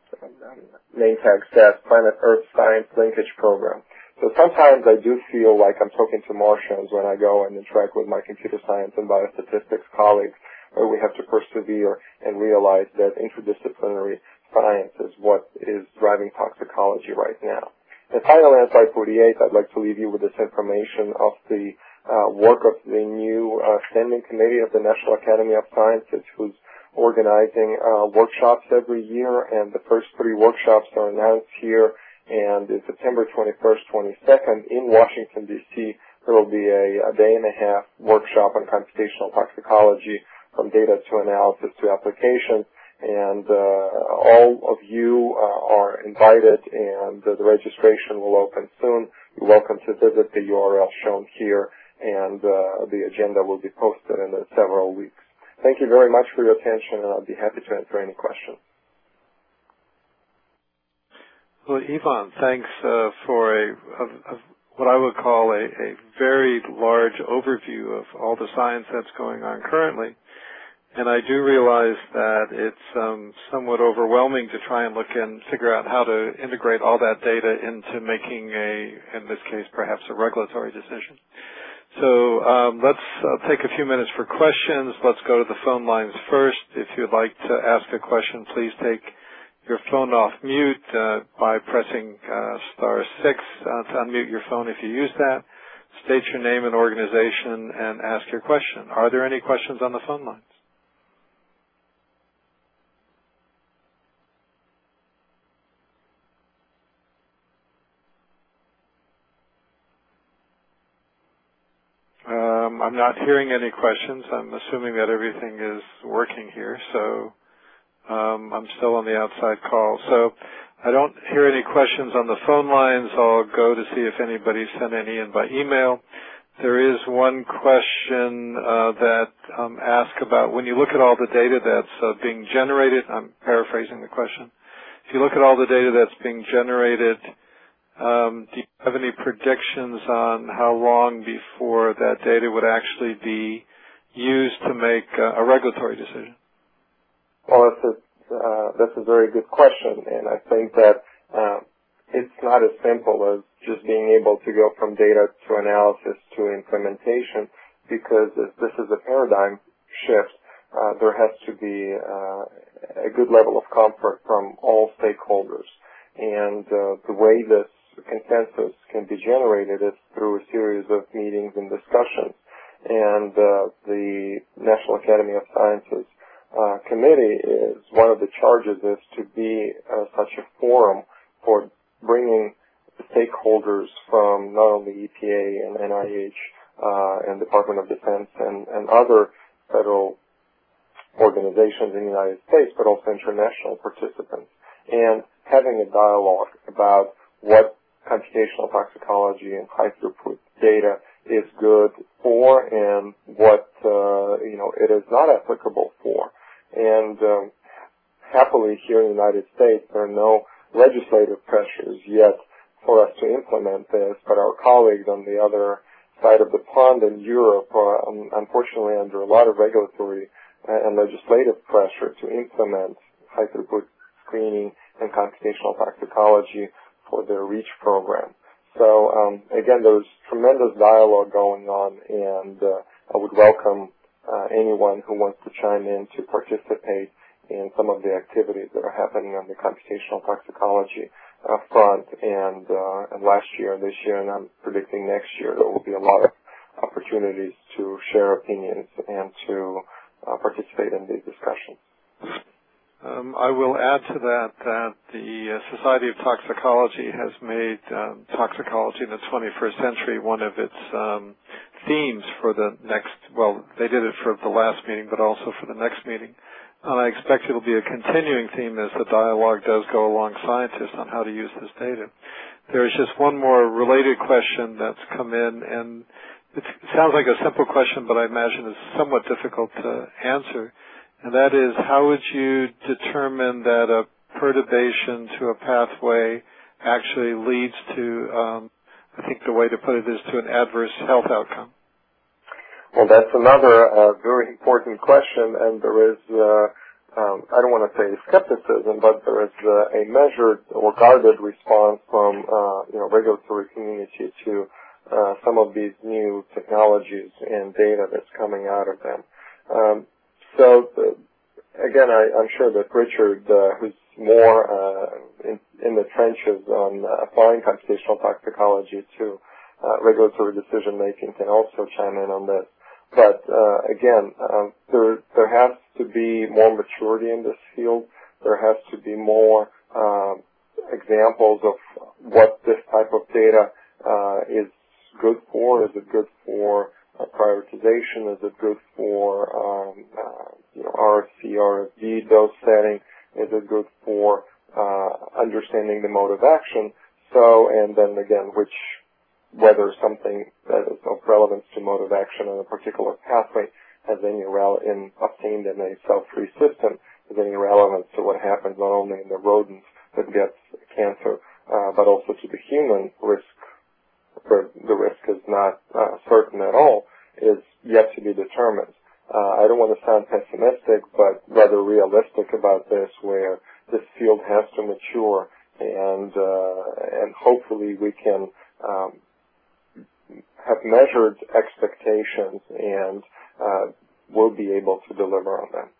name tag says Planet Earth Science Linkage Program. So sometimes I do feel like I'm talking to Martians when I go and interact with my computer science and biostatistics colleagues, where we have to persevere and realize that interdisciplinary science is what is driving toxicology right now. And finally, on slide 48, I'd like to leave you with this information of the work of the new Standing Committee of the National Academy of Sciences, who's organizing workshops every year, and the first 3 workshops are announced here. And in September 21st, 22nd, in Washington, D.C., there will be a day-and-a-half workshop on computational toxicology, from data to analysis to applications. And all of you are invited, and the registration will open soon. You're welcome to visit the URL shown here, and the agenda will be posted in several weeks. thank you very much for your attention, and I'll be happy to answer any questions. Well, Ivan, thanks for what I would call a very large overview of all the science that's going on currently. And I do realize that it's somewhat overwhelming to try and look and figure out how to integrate all that data into making in this case, perhaps a regulatory decision. So let's take a few minutes for questions. Let's go to the phone lines first. If you'd like to ask a question, please take your phone off mute by pressing *6 to unmute your phone if you use that. State your name and organization and ask your question. Are there any questions on the phone lines? I'm not hearing any questions. I'm assuming that everything is working here, so I'm still on the outside call. So I don't hear any questions on the phone lines. I'll go to see if anybody sent any in by email. There is one question that asks about when you look at all the data that's being generated. I'm paraphrasing the question. If you look at all the data that's being generated, do you have any predictions on how long before that data would actually be used to make a regulatory decision? Well, that's a very good question, and I think that it's not as simple as just being able to go from data to analysis to implementation, because this is a paradigm shift. There has to be a good level of comfort from all stakeholders, and the way this consensus can be generated is through a series of meetings and discussions. And the National Academy of Sciences committee is one of the charges is to be such a forum for bringing the stakeholders from not only EPA and NIH and Department of Defense and other federal organizations in the United States, but also international participants, and having a dialogue about what computational toxicology and high throughput data is good for and what it is not applicable for. And happily here in the United States there are no legislative pressures yet for us to implement this, but our colleagues on the other side of the pond in Europe are unfortunately under a lot of regulatory and legislative pressure to implement high throughput screening and computational toxicology for their REACH program. So again, there's tremendous dialogue going on, and I would welcome anyone who wants to chime in to participate in some of the activities that are happening on the computational toxicology front. And last year and this year, and I'm predicting next year, there will be a lot of opportunities to share opinions and to participate in these discussions. I will add to that the Society of Toxicology has made toxicology in the 21st century one of its themes for the next, well, they did it for the last meeting, but also for the next meeting. And I expect it will be a continuing theme as the dialogue does go along scientists on how to use this data. There is just one more related question that's come in, and it sounds like a simple question, but I imagine it's somewhat difficult to answer. And that is, how would you determine that a perturbation to a pathway actually leads to, I think the way to put it is to an adverse health outcome? Well, that's another very important question, and there is, I don't want to say skepticism, but there is a measured or guarded response from, regulatory community to some of these new technologies and data that's coming out of them. So, again, I'm sure that Richard, who's more in the trenches on applying computational toxicology to regulatory decision-making, can also chime in on this. But, again, there has to be more maturity in this field. There has to be more examples of what this type of data is good for. Is it good for prioritization? Is it good for RFC, RFD dose setting? Is it good for understanding the mode of action? So, and then again, whether something that is of relevance to mode of action on a particular pathway obtained in a cell-free system has any relevance to what happens not only in the rodents that gets cancer, but also to the human risk, where the risk is not certain at all, is yet to be determined. I don't want to sound pessimistic, but rather realistic about this, where this field has to mature, and hopefully we can have measured expectations, and we'll be able to deliver on them.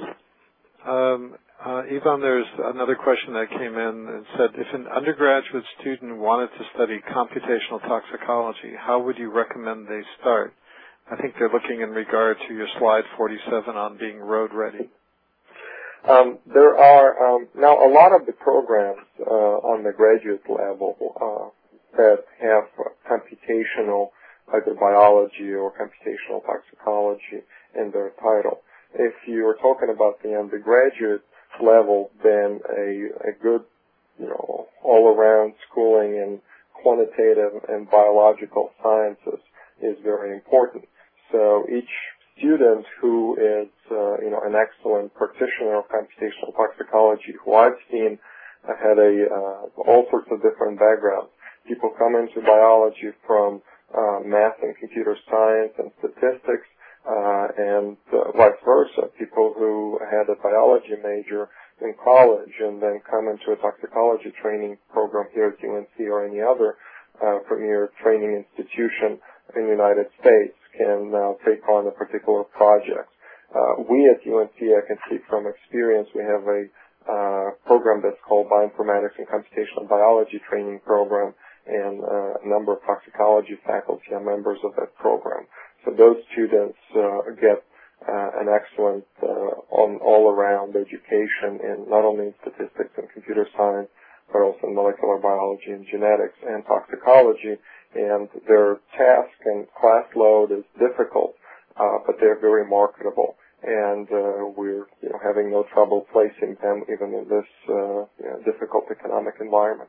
Ivan, there's another question that came in and said, if an undergraduate student wanted to study computational toxicology, how would you recommend they start? I think they're looking in regard to your slide 47 on being road ready. There are now a lot of the programs on the graduate level that have computational, either biology or computational toxicology in their title. If you're talking about the undergraduate level, then a good, all-around schooling in quantitative and biological sciences is very important. So each student who is, an excellent practitioner of computational toxicology, who I've seen had all sorts of different backgrounds. People come into biology from math and computer science and statistics, and vice versa. People who had a biology major in college and then come into a toxicology training program here at UNC or any other premier training institution in the United States can now take on a particular project. We at UNC, I can speak from experience, we have a program that's called Bioinformatics and Computational Biology Training Program, and a number of toxicology faculty are members of that program. So those students get an excellent all-around education in not only statistics and computer science, but also in molecular biology and genetics and toxicology. And their task and class load is difficult, but they're very marketable. And we're having no trouble placing them even in this difficult economic environment.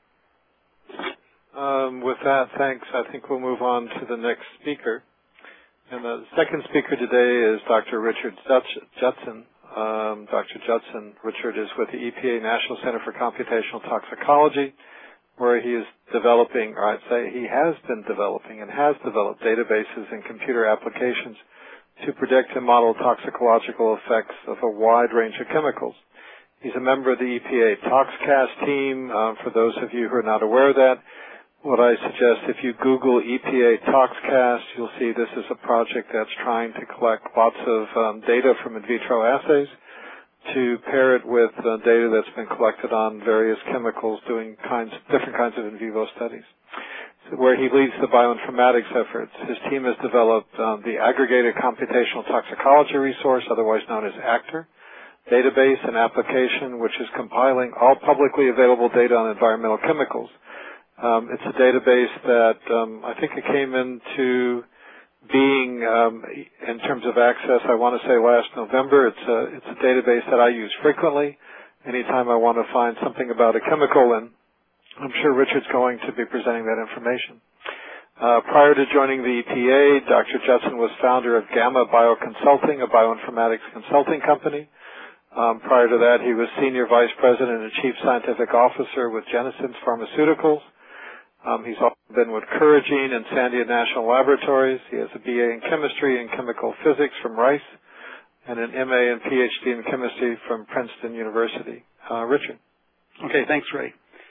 With that, thanks. I think we'll move on to the next speaker. And the second speaker today is Dr. Richard Judson. Dr. Judson, Richard, is with the EPA National Center for Computational Toxicology, where he is developing, or I'd say he has been developing and has developed databases and computer applications to predict and model toxicological effects of a wide range of chemicals. He's a member of the EPA ToxCast team. For those of you who are not aware of that, what I suggest, if you Google EPA ToxCast, you'll see this is a project that's trying to collect lots of data from in vitro assays to pair it with data that's been collected on various chemicals doing different kinds of in vivo studies. So where he leads the bioinformatics efforts, his team has developed the Aggregated Computational Toxicology Resource, otherwise known as ACTOR, database and application, which is compiling all publicly available data on environmental chemicals. It's a database that I think it came into being in terms of access, I want to say last November. It's a database that I use frequently anytime I want to find something about a chemical, and I'm sure Richard's going to be presenting that information. Prior to joining the EPA, Dr. Judson was founder of Gamma Bioconsulting, a bioinformatics consulting company. Prior to that, he was Senior Vice President and Chief Scientific Officer with Genesis Pharmaceuticals. He's also been with Couragene and Sandia National Laboratories. He has a BA in Chemistry and Chemical Physics from Rice and an MA and PhD in Chemistry from Princeton University. Richard. Okay, thanks, Ray.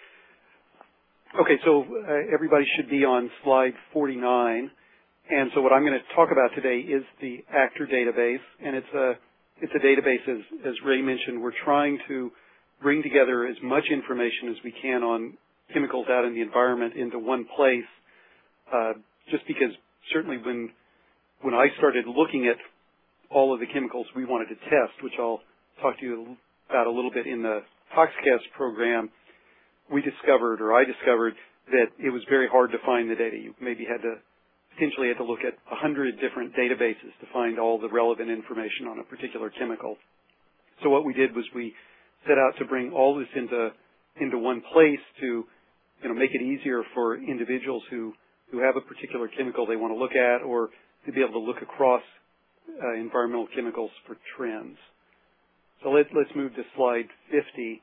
Okay, so everybody should be on slide 49. And so what I'm going to talk about today is the ACTOR database. And it's a database, as Ray mentioned, we're trying to bring together as much information as we can on chemicals out in the environment into one place, just because certainly when I started looking at all of the chemicals we wanted to test, which I'll talk to you about a little bit in the ToxCast program, I discovered that it was very hard to find the data. You maybe potentially had to look at 100 different databases to find all the relevant information on a particular chemical. So what we did was we set out to bring all this into one place to make it easier for individuals who have a particular chemical they want to look at, or to be able to look across environmental chemicals for trends. So let's move to slide 50.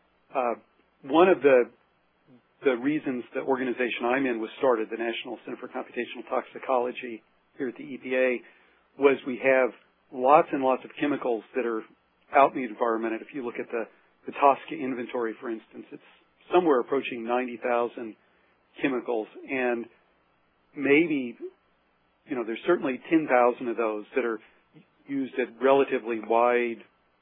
One of the reasons the organization I'm in was started, the National Center for Computational Toxicology here at the EPA, was we have lots and lots of chemicals that are out in the environment. And if you look at the TSCA inventory, for instance, it's somewhere approaching 90,000 chemicals, and maybe, there's certainly 10,000 of those that are used at relatively wide,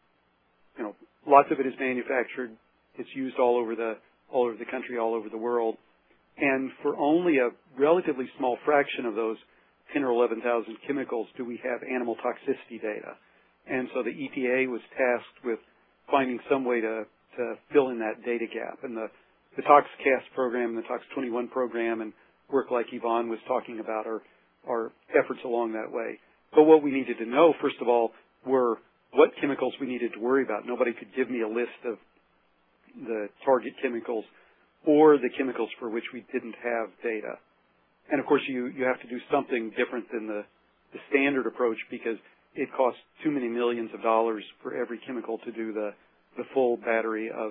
lots of it is manufactured. It's used all over the country, all over the world. And for only a relatively small fraction of those 10 or 11,000 chemicals do we have animal toxicity data. And so the EPA was tasked with finding some way to fill in that data gap. And the ToxCast program, the Tox 21 program, and work like Yvonne was talking about are efforts along that way. But what we needed to know, first of all, were what chemicals we needed to worry about. Nobody could give me a list of the target chemicals or the chemicals for which we didn't have data. And of course, you have to do something different than the standard approach, because it costs too many millions of dollars for every chemical to do the full battery of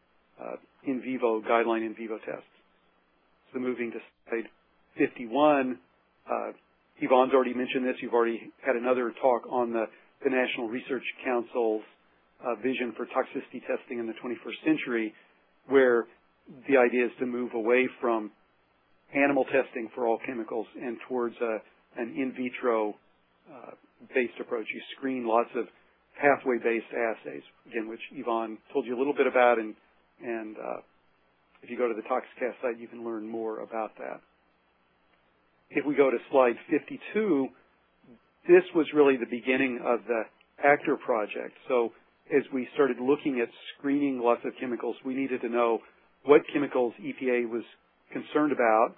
guideline in vivo tests. So moving to slide 51, Yvonne's already mentioned this. You've already had another talk on the National Research Council's vision for toxicity testing in the 21st century, where the idea is to move away from animal testing for all chemicals and towards an in vitro based approach. You screen lots of pathway-based assays, again, which Yvonne told you a little bit about, and if you go to the ToxCast site, you can learn more about that. If we go to slide 52, this was really the beginning of the ACTOR project. So as we started looking at screening lots of chemicals, we needed to know what chemicals EPA was concerned about,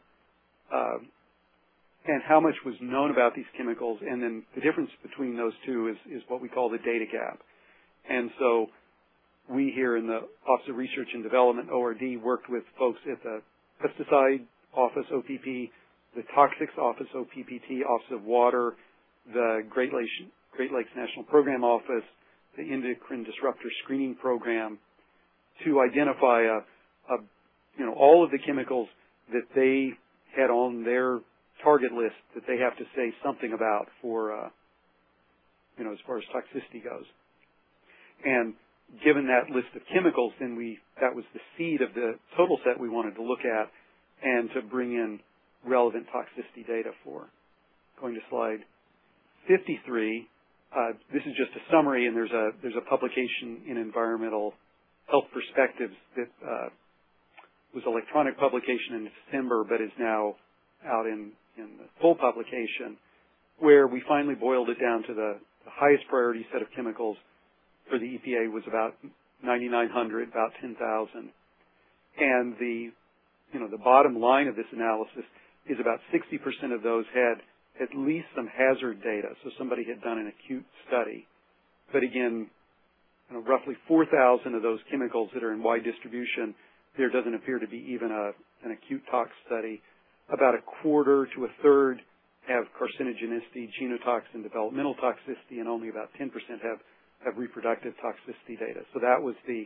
and how much was known about these chemicals, and then the difference between those two is what we call the data gap. And so we here in the Office of Research and Development, ORD, worked with folks at the Pesticide Office, OPP, the Toxics Office, OPPT, Office of Water, the Great Lakes National Program Office, the Endocrine Disruptor Screening Program, to identify all of the chemicals that they had on their target list that they have to say something about for, as far as toxicity goes. And given that list of chemicals, then that was the seed of the total set we wanted to look at and to bring in relevant toxicity data for. Going to slide 53, this is just a summary, and there's a publication in Environmental Health Perspectives that was electronic publication in December, but is now out in the full publication, where we finally boiled it down to the highest priority set of chemicals for the EPA was about 9,900, about 10,000. And the bottom line of this analysis is about 60% of those had at least some hazard data, so somebody had done an acute study. But again, roughly 4,000 of those chemicals that are in wide distribution, there doesn't appear to be even an acute tox study. About a quarter to a third have carcinogenicity, genotox, and developmental toxicity, and only about 10% have reproductive toxicity data. So that was the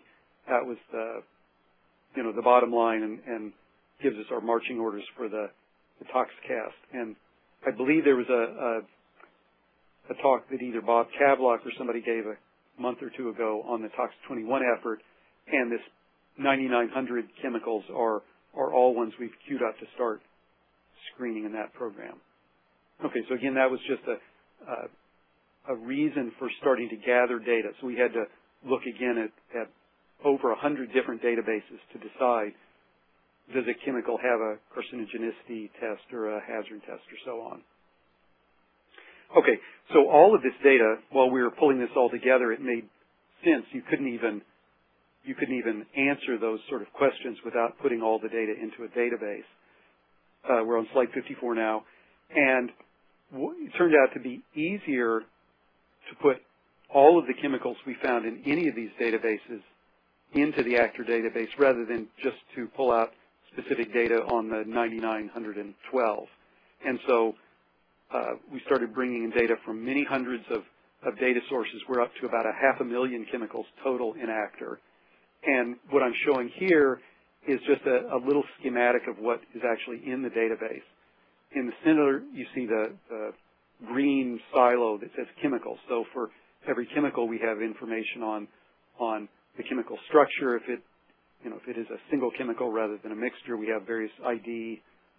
bottom line, and gives us our marching orders for the ToxCast. And I believe there was a talk that either Bob Kavlock or somebody gave a month or two ago on the Tox 21 effort, and this 9,900 chemicals are all ones we've queued up to start screening in that program. Okay, so again, that was just a reason for starting to gather data. So we had to look again at over 100 different databases to decide, does a chemical have a carcinogenicity test or a hazard test or so on. Okay, so all of this data, while we were pulling this all together, it made sense. You couldn't even answer those sort of questions without putting all the data into a database. We're on slide 54 now, and it turned out to be easier to put all of the chemicals we found in any of these databases into the ACTOR database rather than just to pull out specific data on the 9,912. And so we started bringing in data from many hundreds of data sources. We're up to about 500,000 chemicals total in ACTR. And what I'm showing here is just a little schematic of what is actually in the database. In the center, you see the green silo that says chemicals. So for every chemical, we have information on the chemical structure. If it is a single chemical rather than a mixture, we have various IDs.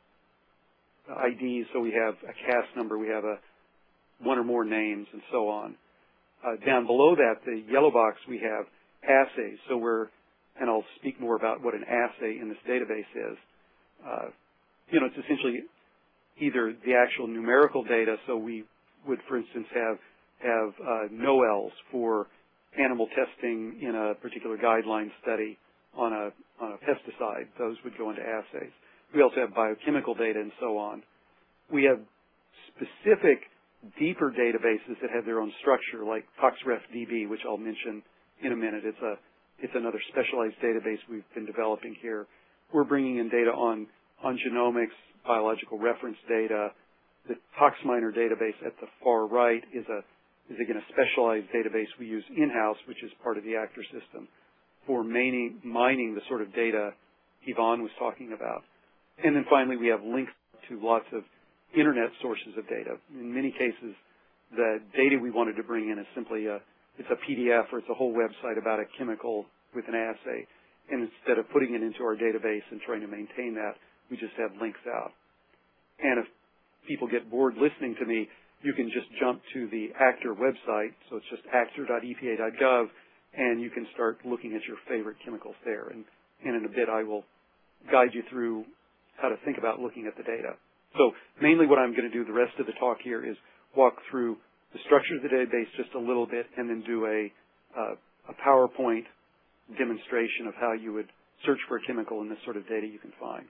So we have a CAS number, we have one or more names, and so on. Down below that, the yellow box, we have assays. So and I'll speak more about what an assay in this database is. It's essentially either the actual numerical data. So we would, for instance, have NOELs for animal testing in a particular guideline study on a pesticide. Those would go into assays. We also have biochemical data and so on. We have specific, deeper databases that have their own structure, like ToxRefDB, which I'll mention in a minute. It's another specialized database we've been developing here. We're bringing in data on genomics, biological reference data. The ToxMiner database at the far right is again a specialized database we use in-house, which is part of the ACTR system for mining the sort of data Yvonne was talking about. And then finally, we have links to lots of internet sources of data. In many cases, the data we wanted to bring in is simply it's a PDF or it's a whole website about a chemical with an assay. And instead of putting it into our database and trying to maintain that, we just have links out. And if people get bored listening to me, you can just jump to the ACTR website. So it's just actr.epa.gov, and you can start looking at your favorite chemicals there. And in a bit, I will guide you through how to think about looking at the data. So mainly what I'm going to do the rest of the talk here is walk through the structure of the database just a little bit and then do a PowerPoint demonstration of how you would search for a chemical in this sort of data you can find.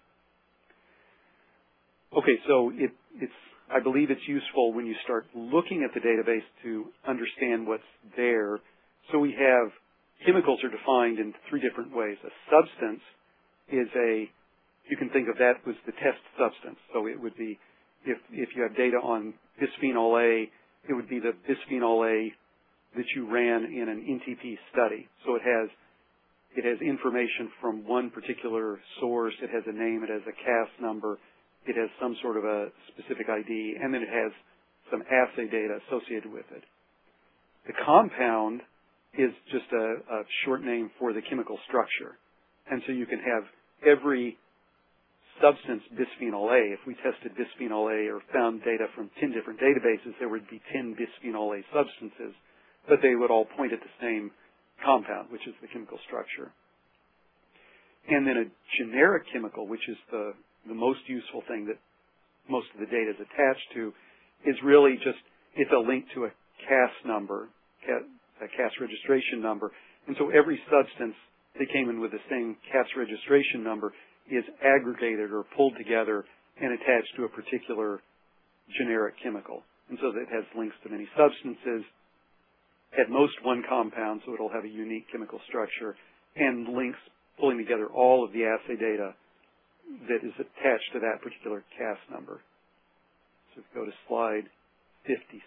Okay, so I believe it's useful when you start looking at the database to understand what's there. So we have chemicals are defined in three different ways. A substance is you can think of that as the test substance. So it would be, if you have data on bisphenol A, it would be the bisphenol A that you ran in an NTP study. So it has information from one particular source. It has a name. It has a CAS number. It has some sort of a specific ID, and then it has some assay data associated with it. The compound is just a short name for the chemical structure. And so you can have every substance bisphenol A. If we tested bisphenol A or found data from 10 different databases, there would be 10 bisphenol A substances, but they would all point at the same compound, which is the chemical structure. And then a generic chemical, which is the most useful thing that most of the data is attached to, is really just, it's a link to a CAS number, a CAS registration number. And so every substance that came in with the same CAS registration number is aggregated or pulled together and attached to a particular generic chemical. And so that has links to many substances, at most one compound, so it'll have a unique chemical structure, and links pulling together all of the assay data that is attached to that particular CAS number. So if we go to slide 56,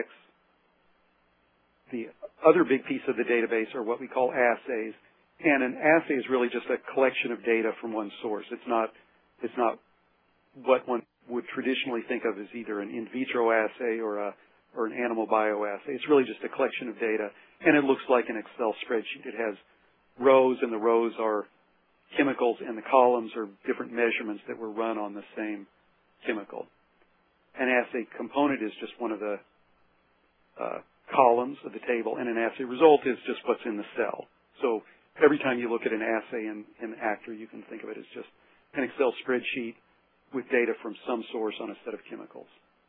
the other big piece of the database are what we call assays. And an assay is really just a collection of data from one source. It's not what one would traditionally think of as either an in vitro assay or an animal bioassay. It's really just a collection of data, and it looks like an Excel spreadsheet. It has rows, and the rows are chemicals, and the columns are different measurements that were run on the same chemical. An assay component is just one of the columns of the table, and an assay result is just what's in the cell. So every time you look at an assay in ACTR, you can think of it as just an Excel spreadsheet with data from some source on a set of chemicals.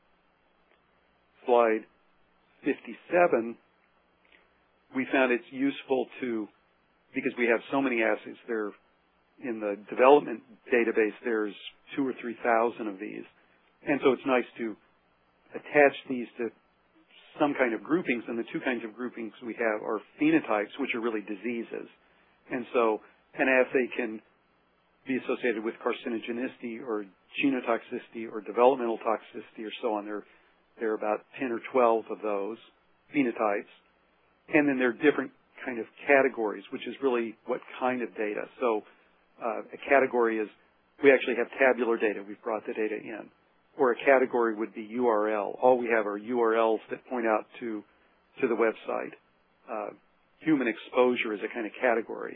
Slide 57, we found it's useful because we have so many assays, in the development database, there's 2,000 or 3,000 of these. And so it's nice to attach these to some kind of groupings, and the two kinds of groupings we have are phenotypes, which are really diseases. And so an assay can be associated with carcinogenicity or genotoxicity or developmental toxicity or so on. There are There are about 10 or 12 of those phenotypes. And then there are different kind of categories, which is really what kind of data. So a category is, we actually have tabular data. We've brought the data in. Or a category would be URL. All we have are URLs that point out to the website. Human exposure is a kind of category.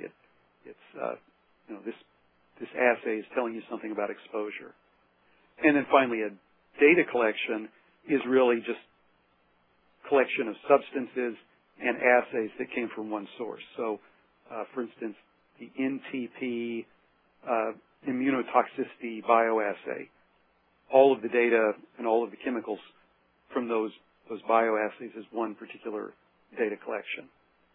This assay is telling you something about exposure. And then finally, a data collection is really just collection of substances and assays that came from one source. So, for instance, the NTP immunotoxicity bioassay, all of the data and all of the chemicals from those bioassays is one particular data collection.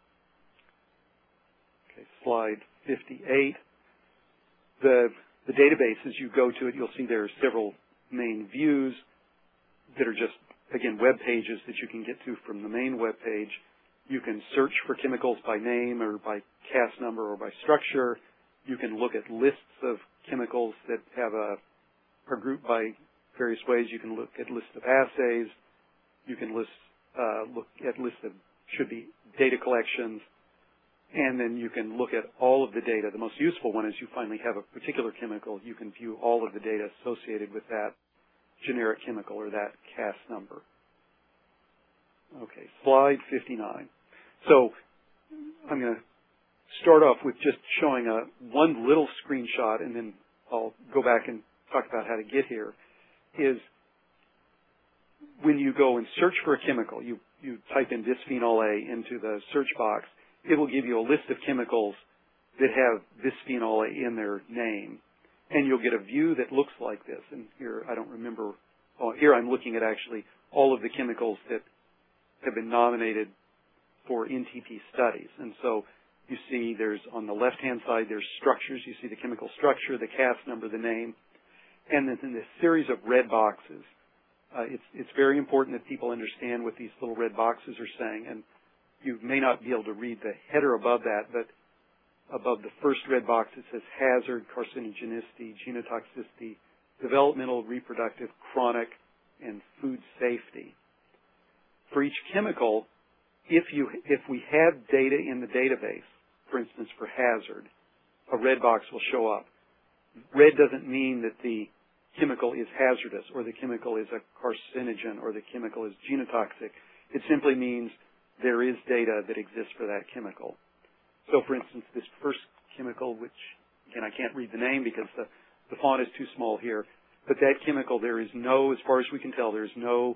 Okay, slide 58. The database, as you go to it, you'll see there are several main views that are just, again, web pages that you can get to from the main web page. You can search for chemicals by name or by CAS number or by structure. You can look at lists of chemicals that are grouped by various ways. You can look at lists of assays. You can look at lists of, should be data collections. And then you can look at all of the data. The most useful one is you finally have a particular chemical. You can view all of the data associated with that generic chemical or that CAS number. Okay, slide 59. So I'm going to start off with just showing one little screenshot, and then I'll go back and talk about how to get here, is when you go and search for a chemical, you type in bisphenol A into the search box, it will give you a list of chemicals that have bisphenol A in their name. And you'll get a view that looks like this. And here, I don't remember, here I'm looking at actually all of the chemicals that have been nominated for NTP studies. And so you see there's, on the left-hand side, there's structures. You see the chemical structure, the CAS number, the name, and then in this series of red boxes. It's very important that people understand what these little red boxes are saying. And you may not be able to read the header above that, but above the first red box it says hazard, carcinogenicity, genotoxicity, developmental, reproductive, chronic, and food safety. For each chemical, if we have data in the database, for instance for hazard, a red box will show up. Red doesn't mean that the chemical is hazardous or the chemical is a carcinogen or the chemical is genotoxic. It simply means there is data that exists for that chemical. So for instance, this first chemical, which again I can't read the name because the font is too small here, but that chemical, there is no, as far as we can tell, there is no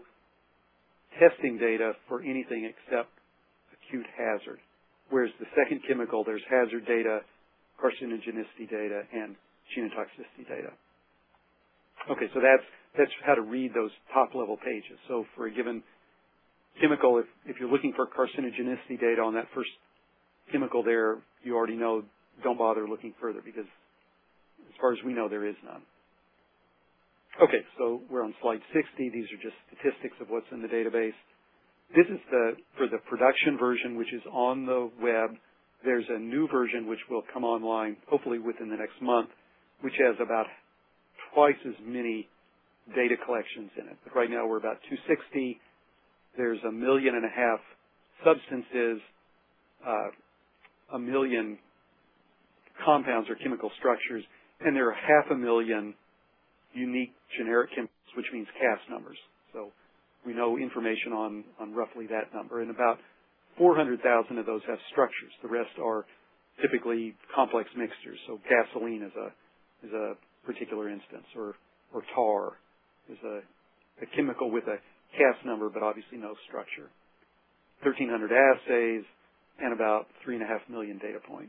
testing data for anything except acute hazard. Whereas the second chemical, there's hazard data, carcinogenicity data, and genotoxicity data. Okay, so that's how to read those top-level pages. So for a given chemical, if you're looking for carcinogenicity data on that first chemical there, you already know, don't bother looking further because as far as we know, there is none. Okay, so we're on slide 60. These are just statistics of what's in the database. This is for the production version, which is on the web. There's a new version which will come online, hopefully within the next month, which has about twice as many data collections in it. But right now we're about 260. There's 1.5 million substances, 1 million compounds or chemical structures, and there are 500,000 unique generic chemicals, which means CAS numbers. So we know information on roughly that number. And about 400,000 of those have structures. The rest are typically complex mixtures. So gasoline is a particular instance, or tar is a chemical with a CAS number, but obviously no structure. 1,300 assays and about 3.5 million data points.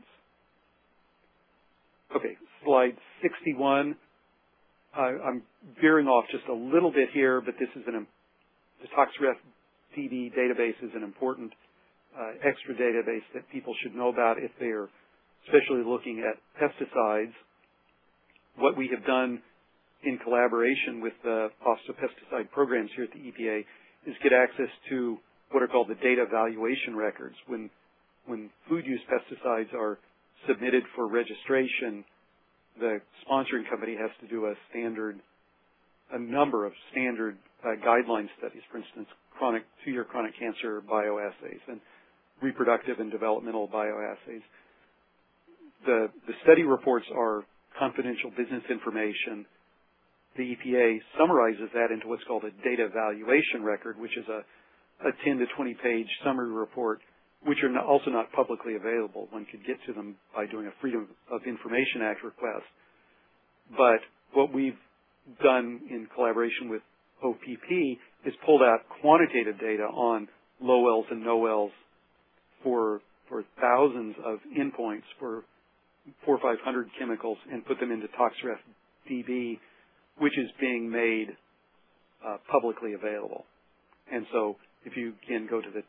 Okay, slide 61. I'm veering off just a little bit here, but this is the ToxRef-DB database is an important extra database that people should know about if they are especially looking at pesticides. What we have done in collaboration with the Office of Pesticide Programs here at the EPA is get access to what are called the data evaluation records. When food use pesticides are submitted for registration, the sponsoring company has to do a number of standard guideline studies, for instance, two-year chronic cancer bioassays and reproductive and developmental bioassays. The study reports are confidential business information. The EPA summarizes that into what's called a data evaluation record, which is a 10 to 20 page summary report, which are also not publicly available. One could get to them by doing a Freedom of Information Act request. But what we've done in collaboration with OPP is pulled out quantitative data on low L's and no L's for thousands of endpoints for 400 or 500 chemicals and put them into ToxRef DB, which is being made publicly available. And so if you can go to the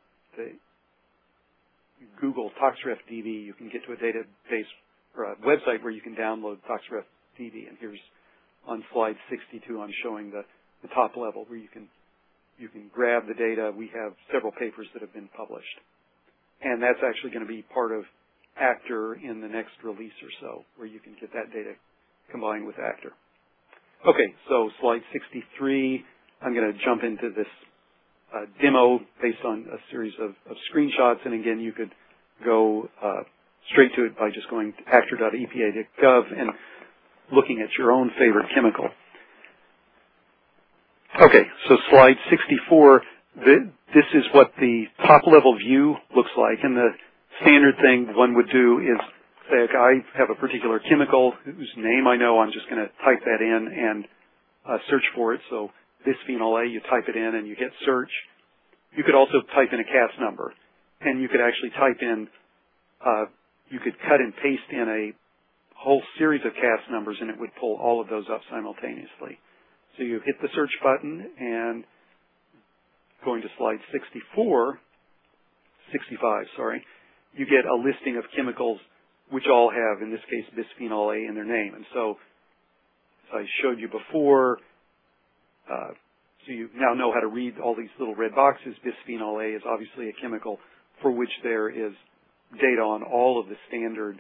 Google ToxRef DB, you can get to a database or a website where you can download ToxRef DB. And here's on slide 62, I'm showing the top level where you can grab the data. We have several papers that have been published. And that's actually going to be part of Actor in the next release or so, where you can get that data combined with Actor. Okay, so slide 63, I'm going to jump into this demo based on a series of screenshots. And again, you could go straight to it by just going to actor.epa.gov and looking at your own favorite chemical. Okay, so slide 64, this is what the top-level view looks like. And the standard thing one would do is say, okay, I have a particular chemical whose name I know. I'm just going to type that in and search for it. So bisphenol A, you type it in and you hit search. You could also type in a CAS number. And you could actually type in, you could cut and paste in a whole series of CAS numbers and it would pull all of those up simultaneously. So you hit the search button and going to slide 65, you get a listing of chemicals which all have, in this case, bisphenol A in their name. And so, as I showed you before, so you now know how to read all these little red boxes. Bisphenol A is obviously a chemical for which there is data on all of the standard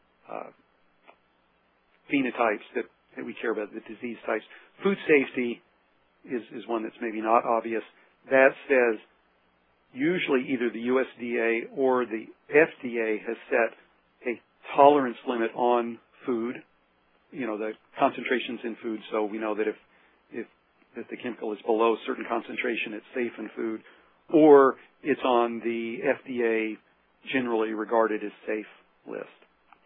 phenotypes that we care about, the disease types. Food safety is one that's maybe not obvious. That says usually either the USDA or the FDA has set a tolerance limit on food, the concentrations in food, so we know that if the chemical is below a certain concentration, it's safe in food, or it's on the FDA generally regarded as safe list.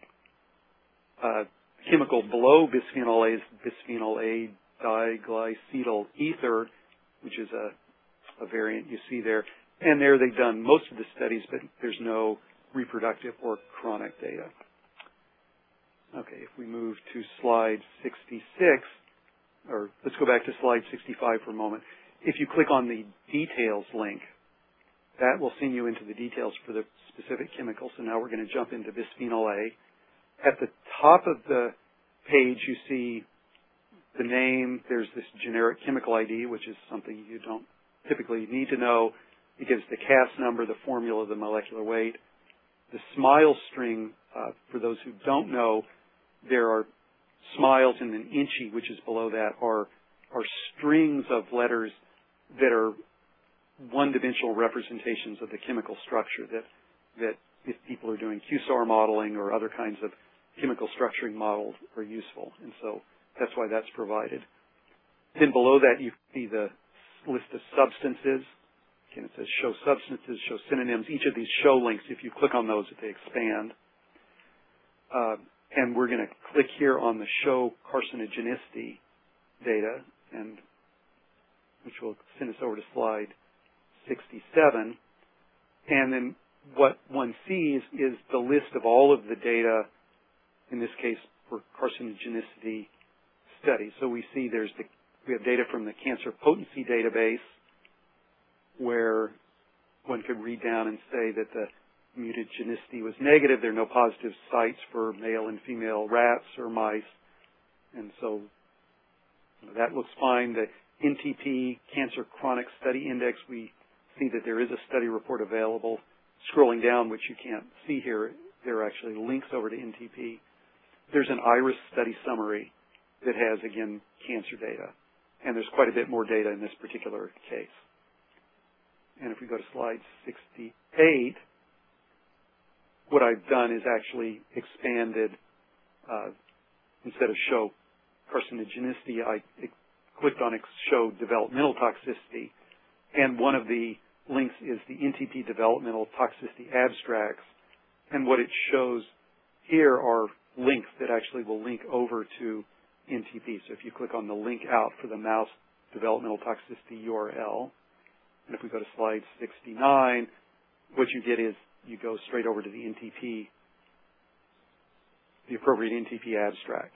Chemical below bisphenol A is bisphenol A diglycetyl ether, which is a variant you see there. And there they've done most of the studies, but there's no reproductive or chronic data. Okay, if we move to slide 66, or let's go back to slide 65 for a moment. If you click on the details link, that will send you into the details for the specific chemical. So now we're going to jump into bisphenol A. At the top of the page, you see the name. There's this generic chemical ID, which is something you don't typically need to know. It gives the CAS number, the formula, the molecular weight. The SMILES string, for those who don't know, there are SMILES and an INCHI, which is below that, are strings of letters that are one-dimensional representations of the chemical structure that if people are doing QSAR modeling or other kinds of chemical structuring models are useful. And so that's why that's provided. Then below that, you see the list of substances. Again, it says show substances, show synonyms. Each of these show links, if you click on those, they expand. And we're going to click here on the show carcinogenicity data, and which will send us over to slide 67. And then what one sees is the list of all of the data, in this case for carcinogenicity studies. So we see we have data from the cancer potency database, where one could read down and say that the mutagenicity was negative. There are no positive sites for male and female rats or mice. And so that looks fine. The NTP Cancer Chronic Study Index, we see that there is a study report available. Scrolling down, which you can't see here, there are actually links over to NTP. There's an IRIS study summary that has, again, cancer data. And there's quite a bit more data in this particular case. And if we go to slide 68, what I've done is actually expanded, instead of show carcinogenicity, I clicked on show developmental toxicity. And one of the links is the NTP developmental toxicity abstracts. And what it shows here are links that actually will link over to NTP. So if you click on the link out for the mouse developmental toxicity URL, and if we go to slide 69, what you get is you go straight over to the NTP, the appropriate NTP abstract.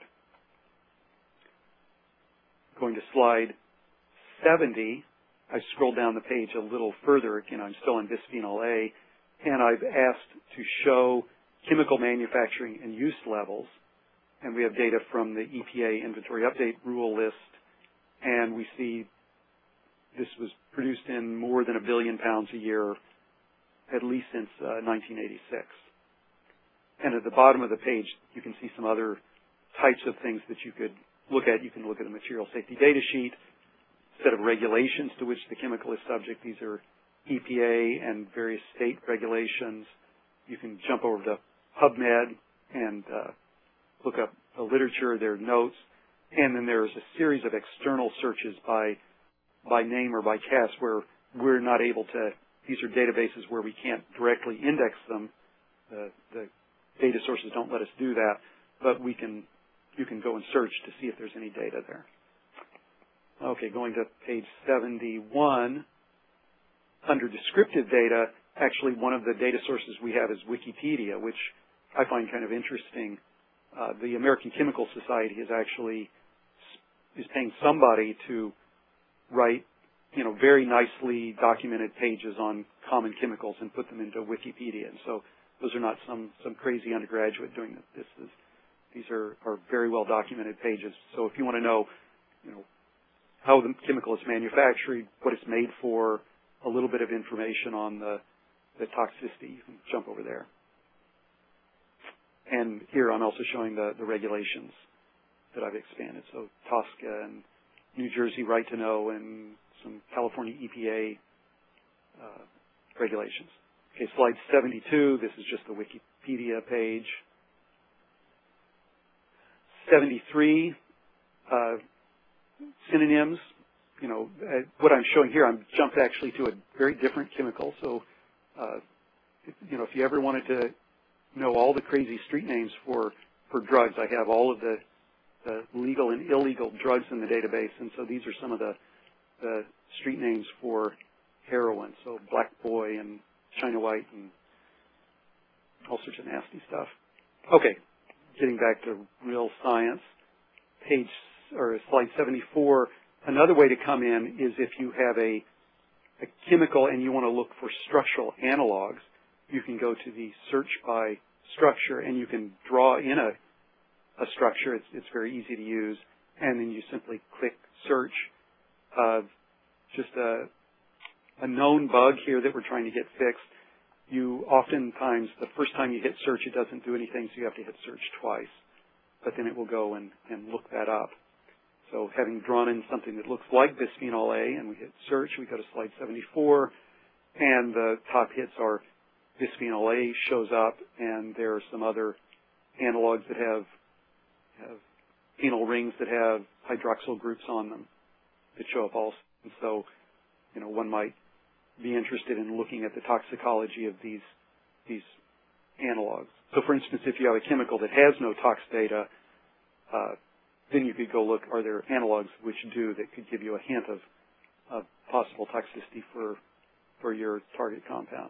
Going to slide 70, I scroll down the page a little further. Again, I'm still on bisphenol A, and I've asked to show chemical manufacturing and use levels. And we have data from the EPA inventory update rule list, and we see this was produced in more than 1 billion pounds a year, at least since 1986. And at the bottom of the page, you can see some other types of things that you could look at. You can look at the material safety data sheet, set of regulations to which the chemical is subject. These are EPA and various state regulations. You can jump over to PubMed and look up the literature, their notes, and then there's a series of external searches by name or by CAS where we're not able to. These are databases where we can't directly index them. The data sources don't let us do that, but you can go and search to see if there's any data there. Okay, going to page 71. Under descriptive data, actually one of the data sources we have is Wikipedia, which I find kind of interesting. The American Chemical Society is paying somebody to write, very nicely documented pages on common chemicals and put them into Wikipedia. And so those are not some crazy undergraduate doing this. These are very well documented pages. So if you want to know, how the chemical is manufactured, what it's made for, a little bit of information on the toxicity, you can jump over there. And here I'm also showing the regulations that I've expanded. So TSCA and New Jersey Right to Know and some California EPA regulations. Okay, slide 72, this is just the Wikipedia page. 73, synonyms. What I'm showing here, I'm jumped actually to a very different chemical. So, if you ever wanted to know all the crazy street names for drugs, I have all of the legal and illegal drugs in the database, and so these are some of the street names for heroin. So Black Boy and China White and all sorts of nasty stuff. Okay, getting back to real science, slide 74. Another way to come in is if you have a chemical and you want to look for structural analogs, you can go to the search by structure and you can draw in a structure. It's very easy to use, and then you simply click search. Just a known bug here that we're trying to get fixed. You oftentimes, the first time you hit search, it doesn't do anything, so you have to hit search twice. But then it will go and look that up. So having drawn in something that looks like bisphenol A, and we hit search, we go to slide 74, and the top hits are bisphenol A shows up, and there are some other analogs that have phenyl rings that have hydroxyl groups on them that show up also. And so, one might be interested in looking at the toxicology of these analogs. So, for instance, if you have a chemical that has no tox data, then you could go look, are there analogs which do, that could give you a hint of possible toxicity for your target compound.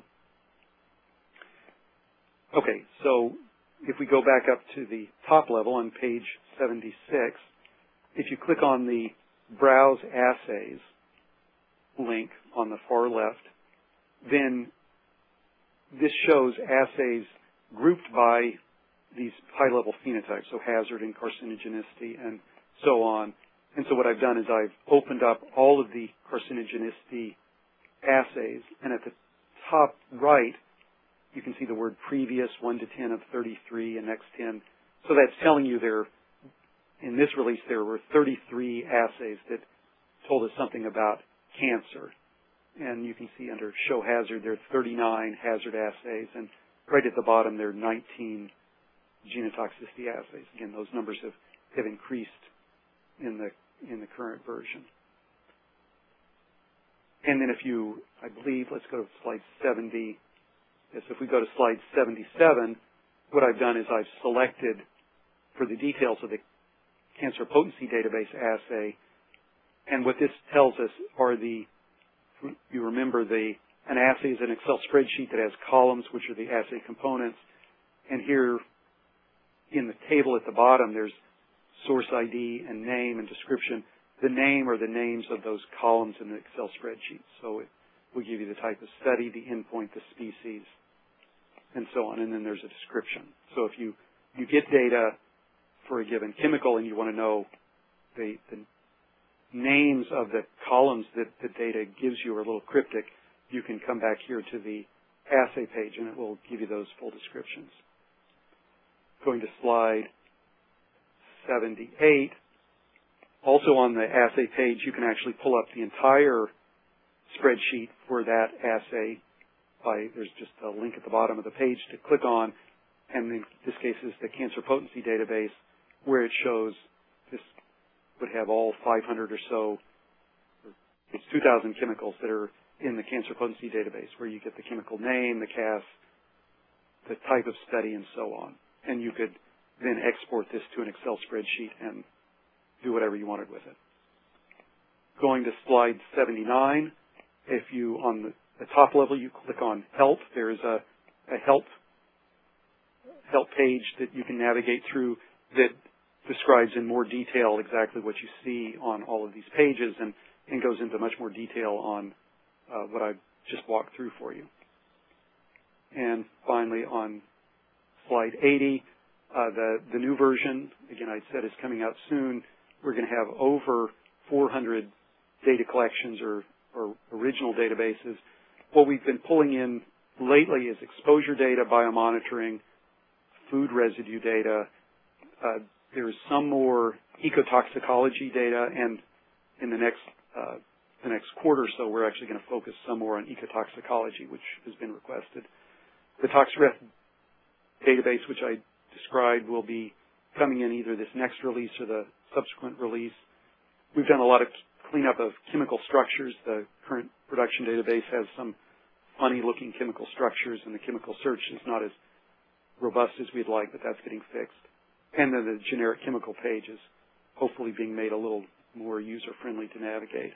Okay, so if we go back up to the top level on page 76, if you click on the Browse Assays link on the far left, then this shows assays grouped by these high-level phenotypes, so hazard and carcinogenicity and so on. And so what I've done is I've opened up all of the carcinogenicity assays, and at the top right, you can see the word previous, 1 to 10 of 33 and next 10. So that's telling you in this release, there were 33 assays that told us something about cancer. And you can see under show hazard, there are 39 hazard assays, and right at the bottom, there are 19 genotoxicity assays. Again, those numbers have increased in the current version. And then if you, I believe, let's go to slide 70. Yes, if we go to slide 77, what I've done is I've selected for the details of the cancer potency database assay, and what this tells us are you remember an assay is an Excel spreadsheet that has columns, which are the assay components, and here in the table at the bottom, there's source ID and name and description. The name are the names of those columns in the Excel spreadsheet. So it will give you the type of study, the endpoint, the species, and so on. And then there's a description. So if you get data for a given chemical and you want to know the names of the columns that the data gives you are a little cryptic, you can come back here to the assay page and it will give you those full descriptions. Going to slide 78. Also on the assay page, you can actually pull up the entire spreadsheet for that assay. There's just a link at the bottom of the page to click on, and in this case is the cancer potency database, where it shows this would have all 500 or so, it's 2,000 chemicals that are in the cancer potency database, where you get the chemical name, the CAS, the type of study, and so on. And you could then export this to an Excel spreadsheet and do whatever you wanted with it. Going to slide 79, if you, on the top level, you click on Help, there is a help page that you can navigate through that describes in more detail exactly what you see on all of these pages and goes into much more detail on what I've just walked through for you. And finally, on slide 80, the new version, again, I said is coming out soon. We're going to have over 400 data collections or original databases. What we've been pulling in lately is exposure data, biomonitoring, food residue data. There's some more ecotoxicology data, and in the next quarter or so, we're actually going to focus some more on ecotoxicology, which has been requested. The ToxRef database, which I described, will be coming in either this next release or the subsequent release. We've done a lot of cleanup of chemical structures. The current production database has some funny-looking chemical structures, and the chemical search is not as robust as we'd like, but that's getting fixed. And then the generic chemical page is hopefully being made a little more user-friendly to navigate.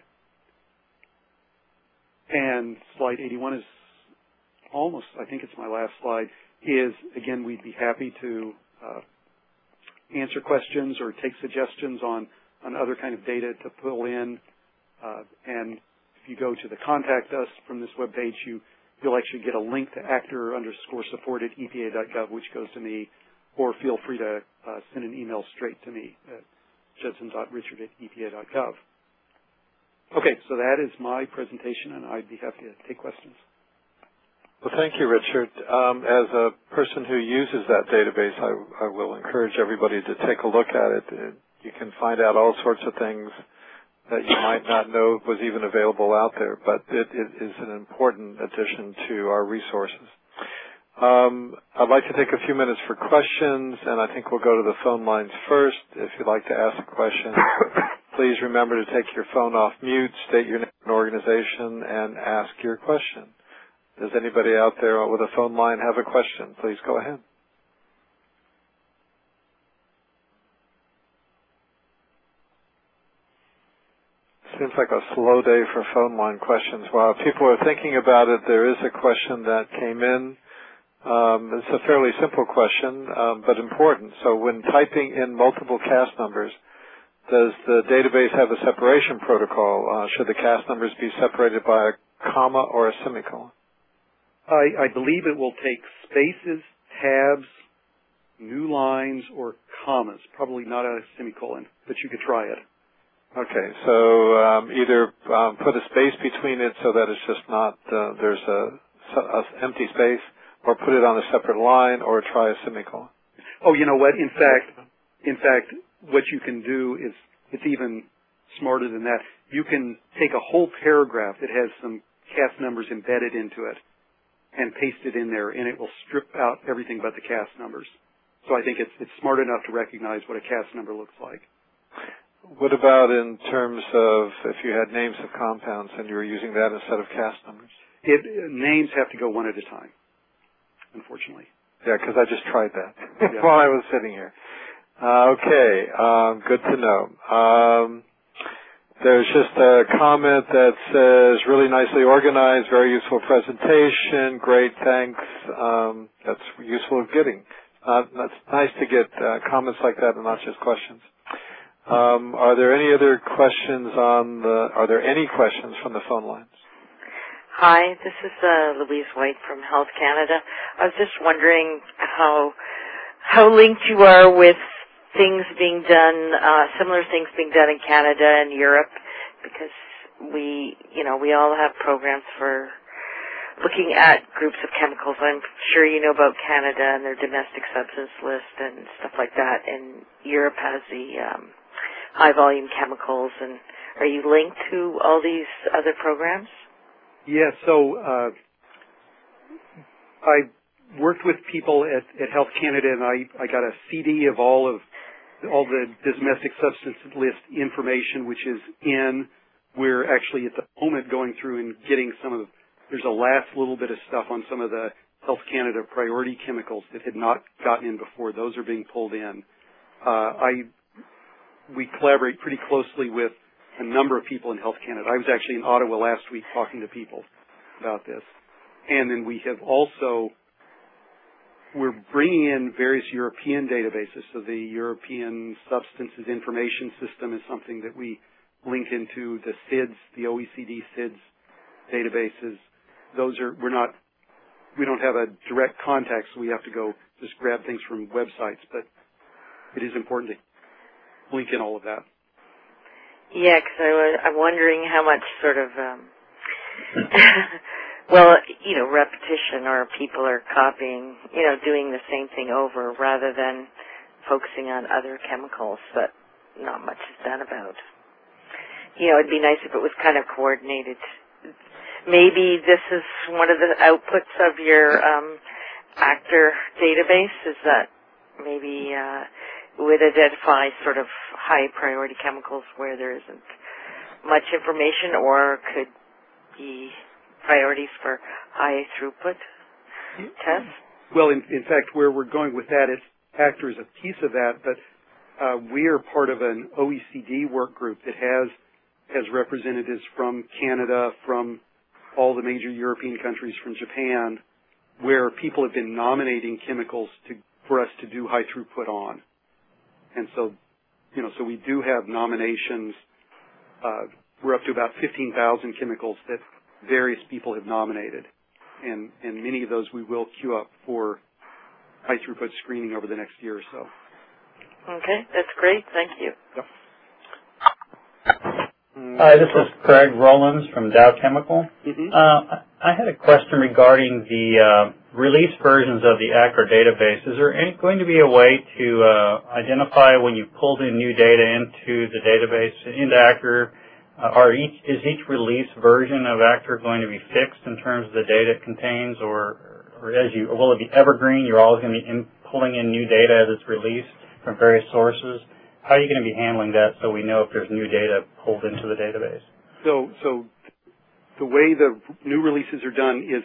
And slide 81 is almost, I think it's my last slide, is, again, we'd be happy to answer questions or take suggestions on other kind of data to pull in. And if you go to the Contact Us from this webpage, you'll actually get a link to actor_support at EPA.gov, which goes to me, or feel free to send an email straight to me at judson.richard@epa.gov. Okay, so that is my presentation, and I'd be happy to take questions. Well, thank you, Richard. As a person who uses that database, I will encourage everybody to take a look at it. You can find out all sorts of things that you might not know was even available out there, but it is an important addition to our resources. I'd like to take a few minutes for questions, and I think we'll go to the phone lines first. If you'd like to ask a question, please remember to take your phone off mute, state your name and organization, and ask your question. Does anybody out there with a phone line have a question? Please go ahead. Seems like a slow day for phone line questions. While people are thinking about it, there is a question that came in. It's a fairly simple question, but important. So when typing in multiple CAS numbers, does the database have a separation protocol? Should the CAS numbers be separated by a comma or a semicolon? I believe it will take spaces, tabs, new lines, or commas. Probably not a semicolon, but you could try it. Okay, so either put a space between it so that it's just not, there's a empty space, or put it on a separate line, or try a semicolon. Oh, you know what? In fact, what you can do is, it's even smarter than that. you can take a whole paragraph that has some CAS numbers embedded into it and paste it in there, and it will strip out everything but the CAS numbers. So I think it's smart enough to recognize what a CAS number looks like. What about in terms of if you had names of compounds and you were using that instead of CAS numbers? Names have to go one at a time, unfortunately. Yeah, because I just tried that while I was sitting here. Okay, good to know. There's just a comment that says, really nicely organized, very useful presentation, great, thanks. That's useful of getting. That's nice to get comments like that and not just questions. Are there any other questions are there any questions from the phone lines? Hi, this is Louise White from Health Canada. I was just wondering how linked you are with things being done, similar things being done in Canada and Europe, because we all have programs for looking at groups of chemicals. I'm sure you know about Canada and their domestic substance list and stuff like that, and Europe has the high volume chemicals. And are you linked to all these other programs? Yeah, so I worked with people at Health Canada, and I got a CD of all the domestic substance list information, which is in. We're actually at the moment going through and getting there's a last little bit of stuff on some of the Health Canada priority chemicals that had not gotten in before. Those are being pulled in. We collaborate pretty closely with a number of people in Health Canada. I was actually in Ottawa last week talking to people about this. And then we have also, we're bringing in various European databases. So the European Substances Information System is something that we link into. The SIDS, the OECD SIDS databases. Those are, we don't have a direct contact, so we have to go just grab things from websites, but it is important to link in all of that. Yeah, because I'm wondering how much sort of, repetition, or people are copying, doing the same thing over rather than focusing on other chemicals that not much is done about. It'd be nice if it was kind of coordinated. Maybe this is one of the outputs of your ACTR database, is that maybe would identify sort of high priority chemicals where there isn't much information, or could be priorities for high throughput tests? Well, in fact, where we're going with that is ACTR is a piece of that, but we are part of an OECD work group that has representatives from Canada, from all the major European countries, from Japan, where people have been nominating chemicals for us to do high throughput on. And so, so we do have nominations. We're up to about 15,000 chemicals that various people have nominated. And many of those we will queue up for high throughput screening over the next year or so. Okay, that's great. Thank you. Yep. Hi, this is Craig Rollins from Dow Chemical. Mm-hmm. I had a question regarding the release versions of the ACTR database. Is there going to be a way to identify when you pulled in new data into the database, into ACTR? Is each release version of ACTR going to be fixed in terms of the data it contains, or will it be evergreen? You're always going to be pulling in new data as it's released from various sources. How are you going to be handling that so we know if there's new data pulled into the database? So the way the new releases are done is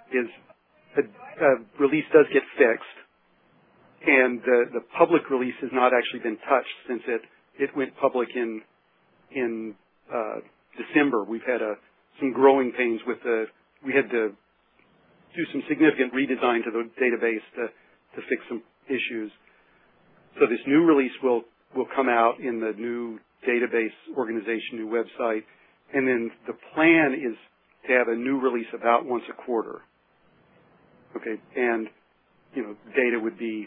a release does get fixed, and the public release has not actually been touched since it went public in December. We've had some growing pains we had to do some significant redesign to the database to fix some issues. So this new release will come out in the new database organization, new website, and then the plan is to have a new release about once a quarter. Okay, and new data would be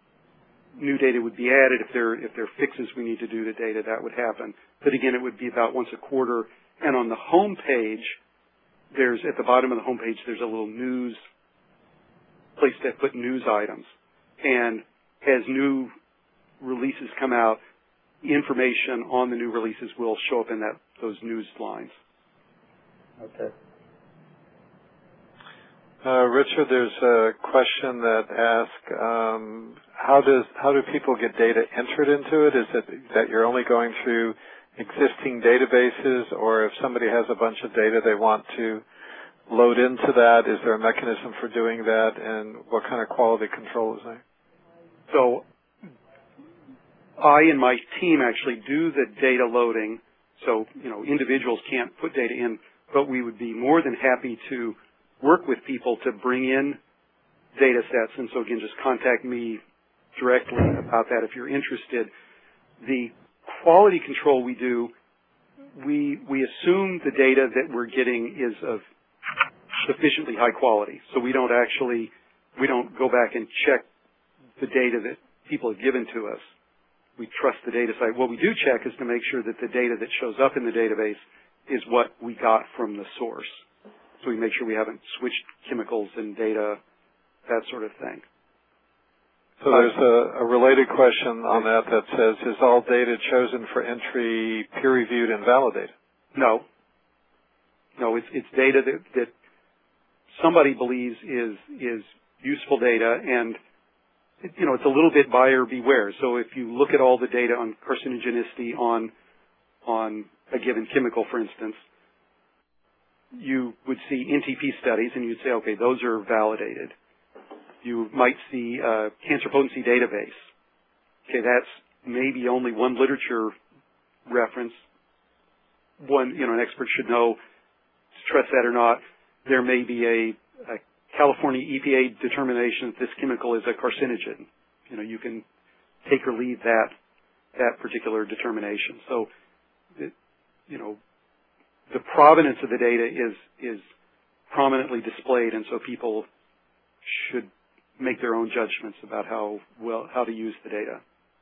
added. If there are fixes we need to do to data, that would happen. But again, it would be about once a quarter. And on the home page, at the bottom of the home page, there's a little news place to put news items. And as new releases come out, information on the new releases will show up in that news lines. Okay. Richard, there's a question that asks, how do people get data entered into it? Is it that you're only going through existing databases, or if somebody has a bunch of data they want to load into that, is there a mechanism for doing that, and what kind of quality control is there? So I and my team actually do the data loading, so individuals can't put data in, but we would be more than happy to work with people to bring in data sets, and so again, just contact me directly about that if you're interested. The quality control we do, we assume the data that we're getting is of sufficiently high quality, so we don't go back and check the data that people have given to us. We trust the data site. What we do check is to make sure that the data that shows up in the database is what we got from the source. So we make sure we haven't switched chemicals and data, that sort of thing. So there's a related question on that says, is all data chosen for entry peer-reviewed and validated? No. No, it's data that somebody believes is useful data, and it's a little bit buyer beware. So if you look at all the data on carcinogenicity on a given chemical, for instance, you would see NTP studies, and you'd say, okay, those are validated. You might see a cancer potency database. Okay, that's maybe only one literature reference. An expert should know to trust that or not. There may be a California EPA determination that this chemical is a carcinogen. You can take or leave that particular determination. So, the provenance of the data is prominently displayed, and so people should make their own judgments about how to use the data.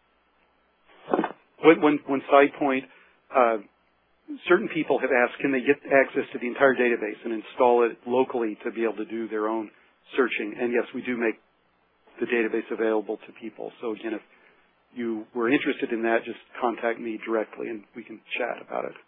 One side point, certain people have asked, can they get access to the entire database and install it locally to be able to do their own searching? And yes, we do make the database available to people. So again, if you were interested in that, just contact me directly and we can chat about it.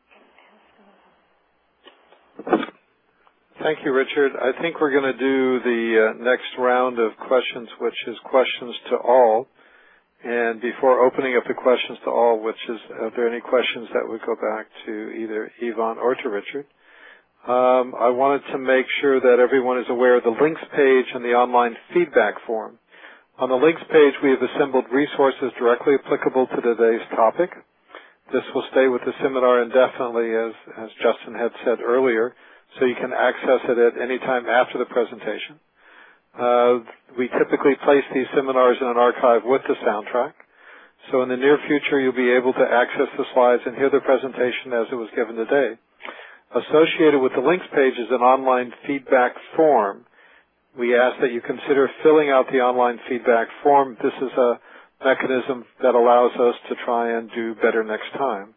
Thank you, Richard. I think we're going to do the next round of questions, which is questions to all. And before opening up the questions to all, are there any questions that would go back to either Yvonne or to Richard? I wanted to make sure that everyone is aware of the links page and the online feedback form. On the links page, we have assembled resources directly applicable to today's topic. This will stay with the seminar indefinitely, as Justin had said earlier, so you can access it at any time after the presentation. We typically place these seminars in an archive with the soundtrack. So in the near future, you'll be able to access the slides and hear the presentation as it was given today. Associated with the links page is an online feedback form. We ask that you consider filling out the online feedback form. This is a mechanism that allows us to try and do better next time.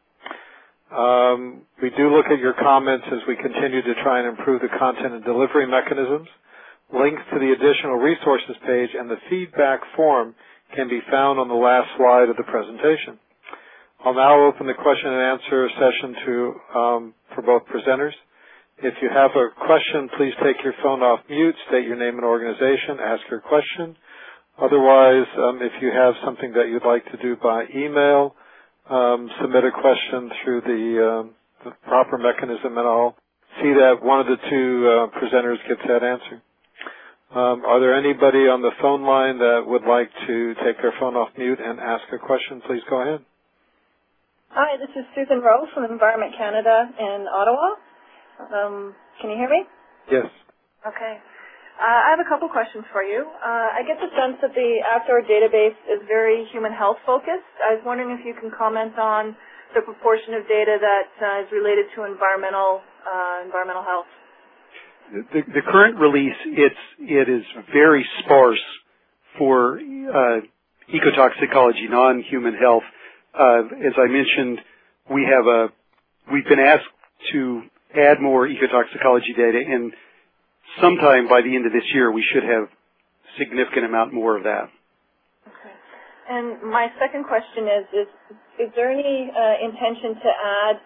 We do look at your comments as we continue to try and improve the content and delivery mechanisms. Links to the additional resources page and the feedback form can be found on the last slide of the presentation. I'll now open the question and answer session for both presenters. If you have a question, please take your phone off mute, state your name and organization, ask your question. Otherwise, if you have something that you'd like to do by email, submit a question through the proper mechanism, and I'll see that one of the two presenters gets that answer. Are there anybody on the phone line that would like to take their phone off mute and ask a question? Please go ahead. Hi, this is Susan Rowe from Environment Canada in Ottawa. Can you hear me? Yes. Okay. I have a couple questions for you. I get the sense that the ACTOR database is very human health focused. I was wondering if you can comment on the proportion of data that is related to environmental health. The current release, it is very sparse for ecotoxicology, non-human health. As I mentioned, we've been asked to add more ecotoxicology data, and sometime by the end of this year, we should have a significant amount more of that. Okay. And my second question is there any intention to add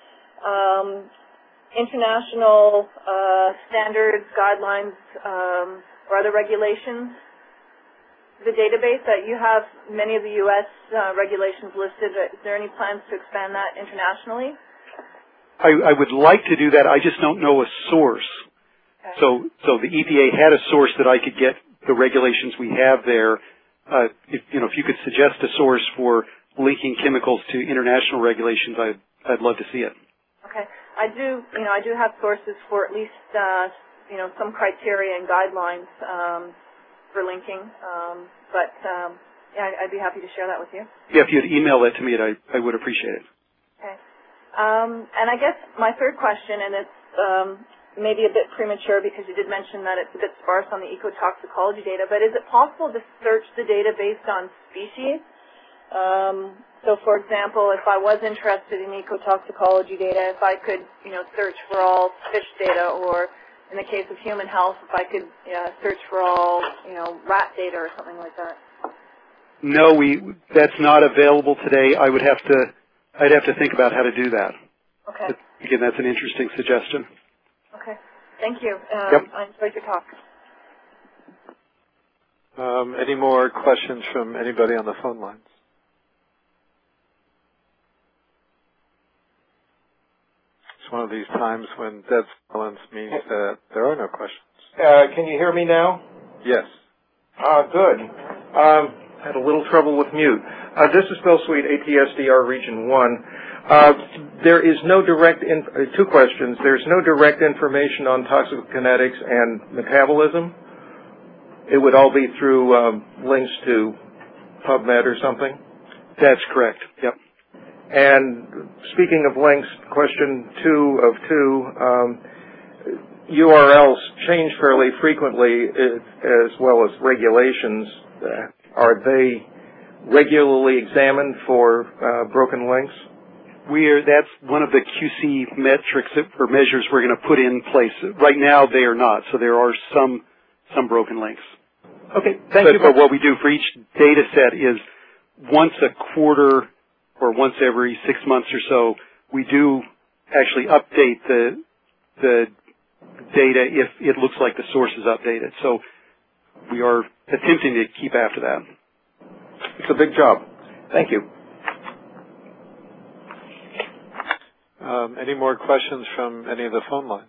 international standards, guidelines, or other regulations? The database that you have, many of the U.S. Regulations listed, is there any plans to expand that internationally? I would like to do that. I just don't know a source. Okay. So the EPA had a source that I could get the regulations we have there. If you could suggest a source for linking chemicals to international regulations, I'd love to see it. Okay. I do have sources for at least some criteria and guidelines for linking, but I'd be happy to share that with you. Yeah, if you'd email that to me, I would appreciate it. Okay. And I guess my third question, and it's maybe a bit premature because you did mention that it's a bit sparse on the ecotoxicology data, but is it possible to search the data based on species? So, for example, if I was interested in ecotoxicology data, if I could, search for all fish data, or in the case of human health, if I could search for all, rat data or something like that. No, that's not available today. I'd have to think about how to do that. Okay. But again, that's an interesting suggestion. Okay. Thank you. Yep. I enjoyed your talk. Any more questions from anybody on the phone lines? It's one of these times when dead silence means that there are no questions. Can you hear me now? Yes. Good. Had a little trouble with mute. This is Bill Sweet, ATSDR Region 1. There is no direct, two questions. There's no direct information on toxicokinetics and metabolism. It would all be through links to PubMed or something? That's correct. Yep. And speaking of links, question 2 of 2, URLs change fairly frequently as well as regulations. Are they regularly examined for broken links? That's one of the QC metrics or measures we're going to put in place. Right now they are not, so there are some broken links. Okay, thank you. But what we do for each data set is once a quarter or once every 6 months or so, we do actually update the data if it looks like the source is updated. So we are attempting to keep after that. It's a big job. Thank you. Any more questions from any of the phone lines?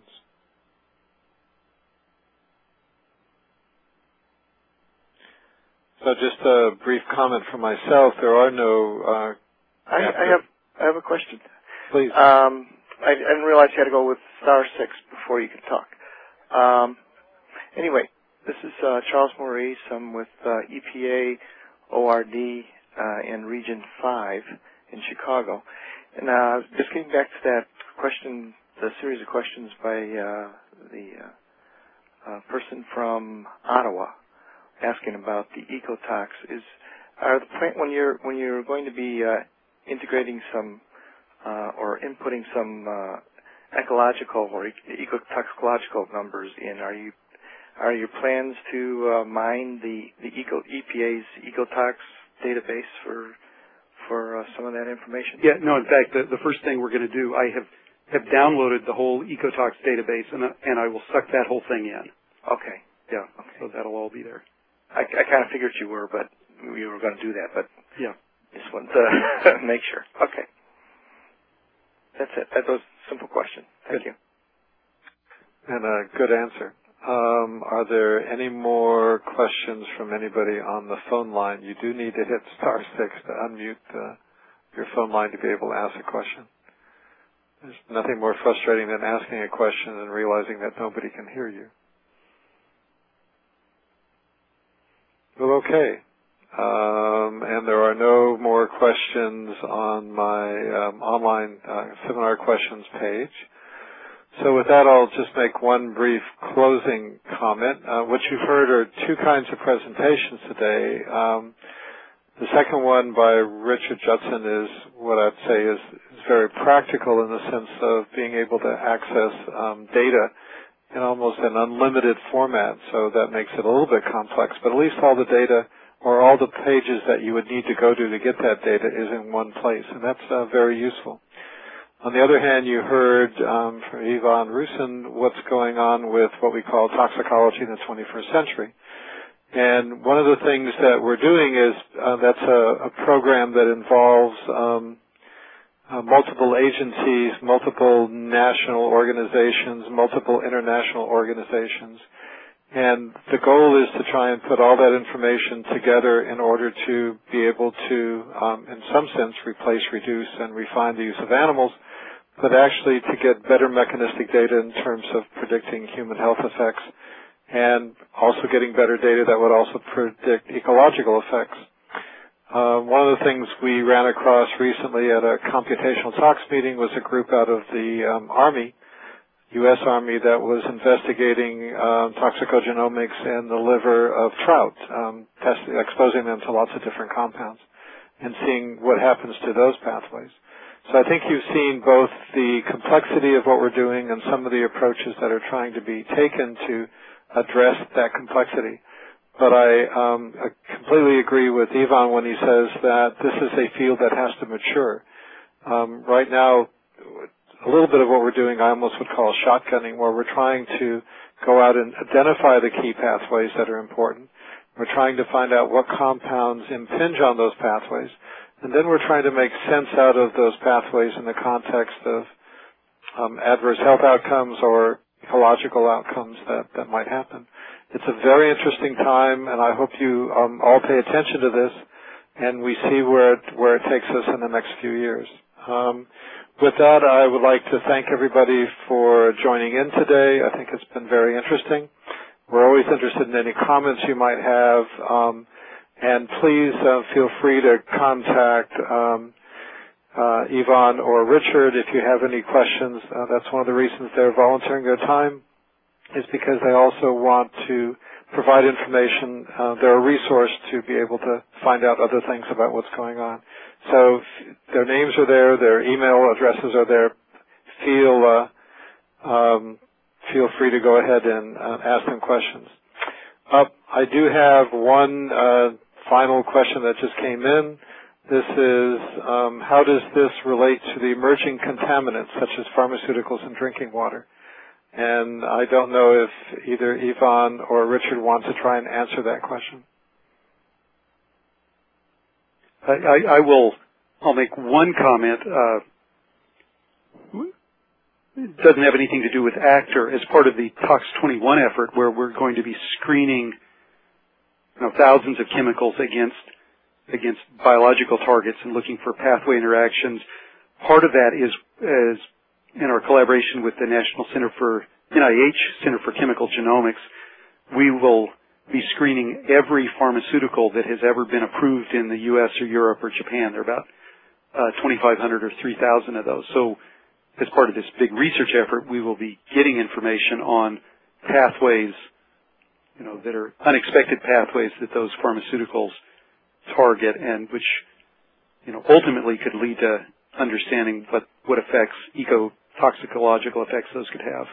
So just a brief comment from myself. There are no... I have a question. Please. I didn't realize you had to go with *6 before you could talk. Anyway, this is Charles Maurice. I'm with EPA ORD in Region 5 in Chicago. And just getting back to that question, the series of questions by the person from Ottawa asking about the ecotox, when you're going to be integrating some or inputting some ecological or ecotoxicological numbers in, are your plans to mine the EPA's ecotox database for some of that information? Yeah, no, in fact, the first thing we're going to do, I have downloaded the whole ecotox database, and I will suck that whole thing in. Okay. Yeah, okay. So that'll all be there. I kind of figured you were, but we were going to do that, but yeah, just wanted to make sure. Okay. That's it. That was a simple question. Thank you. And a good answer. Are there any more questions from anybody on the phone line? You do need to hit *6 to unmute your phone line to be able to ask a question. There's nothing more frustrating than asking a question and realizing that nobody can hear you. Well, okay. And there are no more questions on my online seminar questions page. So with that, I'll just make one brief closing comment. What you've heard are two kinds of presentations today. The second one by Richard Judson is what I'd say is very practical in the sense of being able to access data in almost an unlimited format, so that makes it a little bit complex, but at least all the data or all the pages that you would need to go to get that data is in one place, and that's very useful. On the other hand, you heard from Ivan Rusin what's going on with what we call toxicology in the 21st century. And one of the things that we're doing is that's a program that involves multiple agencies, multiple national organizations, multiple international organizations. And the goal is to try and put all that information together in order to be able to, in some sense, replace, reduce, and refine the use of animals, but actually to get better mechanistic data in terms of predicting human health effects and also getting better data that would also predict ecological effects. One of the things we ran across recently at a computational tox meeting was a group out of the Army, U.S. Army, that was investigating toxicogenomics in the liver of trout, exposing them to lots of different compounds and seeing what happens to those pathways. So I think you've seen both the complexity of what we're doing and some of the approaches that are trying to be taken to address that complexity. But I completely agree with Ivan when he says that this is a field that has to mature. Right now, a little bit of what we're doing I almost would call shotgunning, where we're trying to go out and identify the key pathways that are important. We're trying to find out what compounds impinge on those pathways. And then we're trying to make sense out of those pathways in the context of adverse health outcomes or ecological outcomes that might happen. It's a very interesting time, and I hope you all pay attention to this, and we see where it takes us in the next few years. With that, I would like to thank everybody for joining in today. I think it's been very interesting. We're always interested in any comments you might have, and please feel free to contact Ivan or Richard if you have any questions. That's one of the reasons they're volunteering their time, is because they also want to provide information. They're a resource to be able to find out other things about what's going on. So their names are there, their email addresses are there. Feel free to go ahead and ask them questions. I do have one final question that just came in. This is, how does this relate to the emerging contaminants such as pharmaceuticals in drinking water? And I don't know if either Ivan or Richard want to try and answer that question. I'll make one comment. It doesn't have anything to do with ACTR. As part of the Tox 21 effort, where we're going to be screening thousands of chemicals against biological targets and looking for pathway interactions, part of that is in our collaboration with the National NIH Center for Chemical Genomics. We will be screening every pharmaceutical that has ever been approved in the U.S. or Europe or Japan. There are about 2,500 or 3,000 of those. So as part of this big research effort, we will be getting information on pathways, that are unexpected pathways that those pharmaceuticals target, and which, ultimately could lead to understanding what effects, ecotoxicological effects those could have.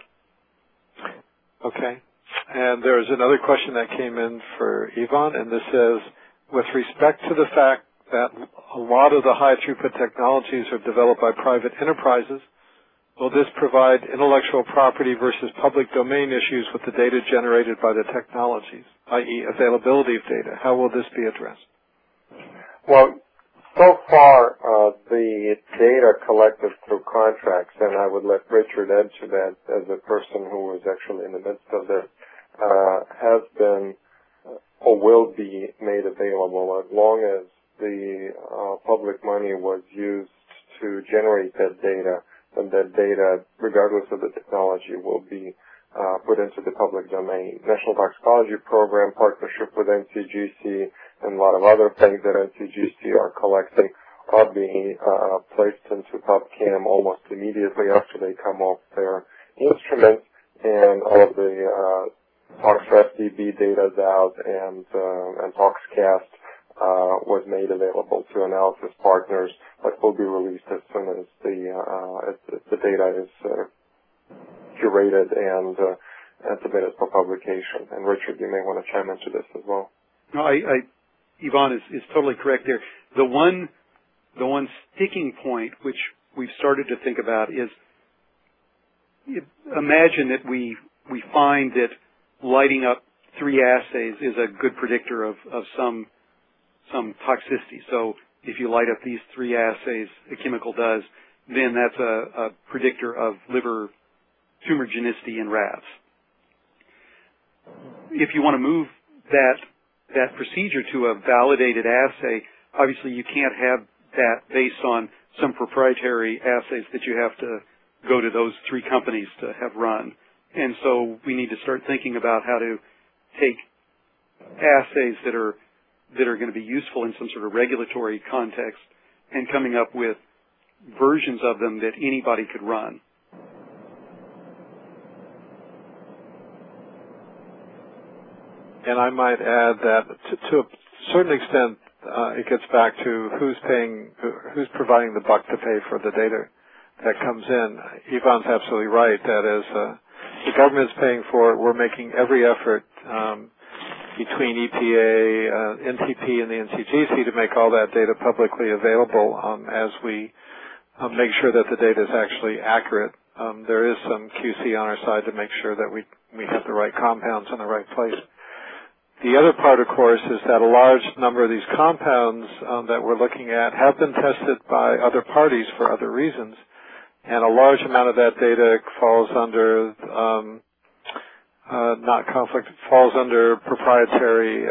Okay. And there's another question that came in for Ivan, and this says, with respect to the fact that a lot of the high-throughput technologies are developed by private enterprises, will this provide intellectual property versus public domain issues with the data generated by the technologies, i.e. availability of data? How will this be addressed? Well, so far, the data collected through contracts, and I would let Richard add to that as a person who was actually in the midst of this, has been or will be made available as long as the public money was used to generate that data, and that data, regardless of the technology, will be put into the public domain. National Toxicology Program, partnership with NCGC, and a lot of other things that NCGC are collecting are being placed into PubChem almost immediately after they come off their instruments, and all of the ToxRefDB data's out, and ToxCast was made available to analysis partners, but will be released as soon as the data is curated and submitted for publication. And Richard, you may want to chime into this as well. No, Ivan is totally correct there. The one sticking point, which we've started to think about is, imagine that we find that lighting up 3 assays is a good predictor of some toxicity. So if you light up these 3 assays, a chemical does, then that's a predictor of liver tumorigenicity in rats. If you want to move that procedure to a validated assay, obviously you can't have that based on some proprietary assays that you have to go to those 3 companies to have run. And so we need to start thinking about how to take assays that are going to be useful in some sort of regulatory context and coming up with versions of them that anybody could run. And I might add that to a certain extent, it gets back to who's providing the buck to pay for the data that comes in. Yvonne's absolutely right. That is, the government's paying for it. We're making every effort between EPA, NTP, and the NCGC to make all that data publicly available as we make sure that the data is actually accurate. There is some QC on our side to make sure that we have the right compounds in the right place. The other part, of course, is that a large number of these compounds that we're looking at have been tested by other parties for other reasons, and a large amount of that data falls under falls under proprietary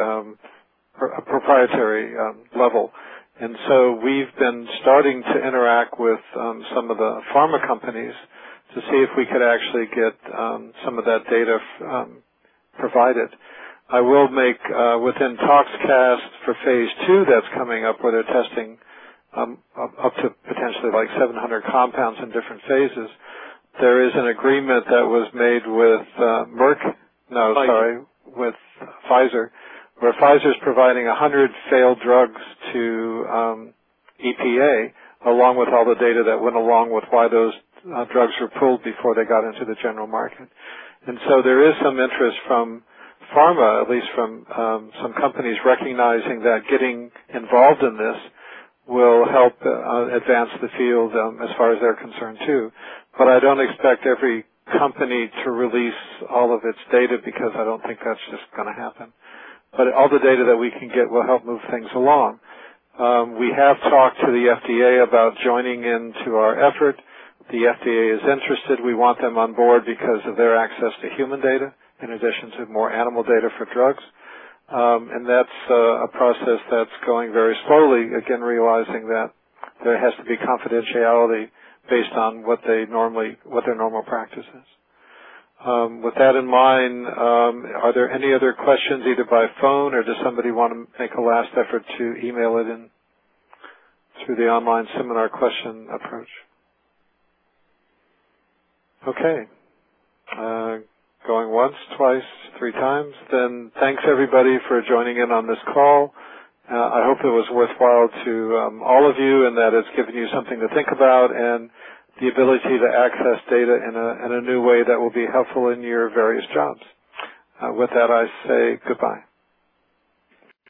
level. And so we've been starting to interact with some of the pharma companies to see if we could actually get some of that data provided. I will make, within ToxCast for phase 2 that's coming up, where they're testing up to potentially like 700 compounds in different phases, there is an agreement that was made with with Pfizer, where Pfizer is providing 100 failed drugs to EPA, along with all the data that went along with why those drugs were pulled before they got into the general market. And so there is some interest from pharma, at least from some companies, recognizing that getting involved in this will help advance the field as far as they're concerned too. But I don't expect every company to release all of its data, because I don't think that's just going to happen. But all the data that we can get will help move things along. We have talked to the FDA about joining into our effort. The FDA is interested. We want them on board because of their access to human data, in addition to more animal data for drugs. And that's a process that's going very slowly, again realizing that there has to be confidentiality based on what their normal practice is. With that in mind, are there any other questions either by phone, or does somebody want to make a last effort to email it in through the online seminar question approach? Okay. Going once, twice, 3 times. Then thanks everybody for joining in on this call. I hope it was worthwhile to all of you, and that it's given you something to think about, and the ability to access data in a new way that will be helpful in your various jobs. With that, I say goodbye.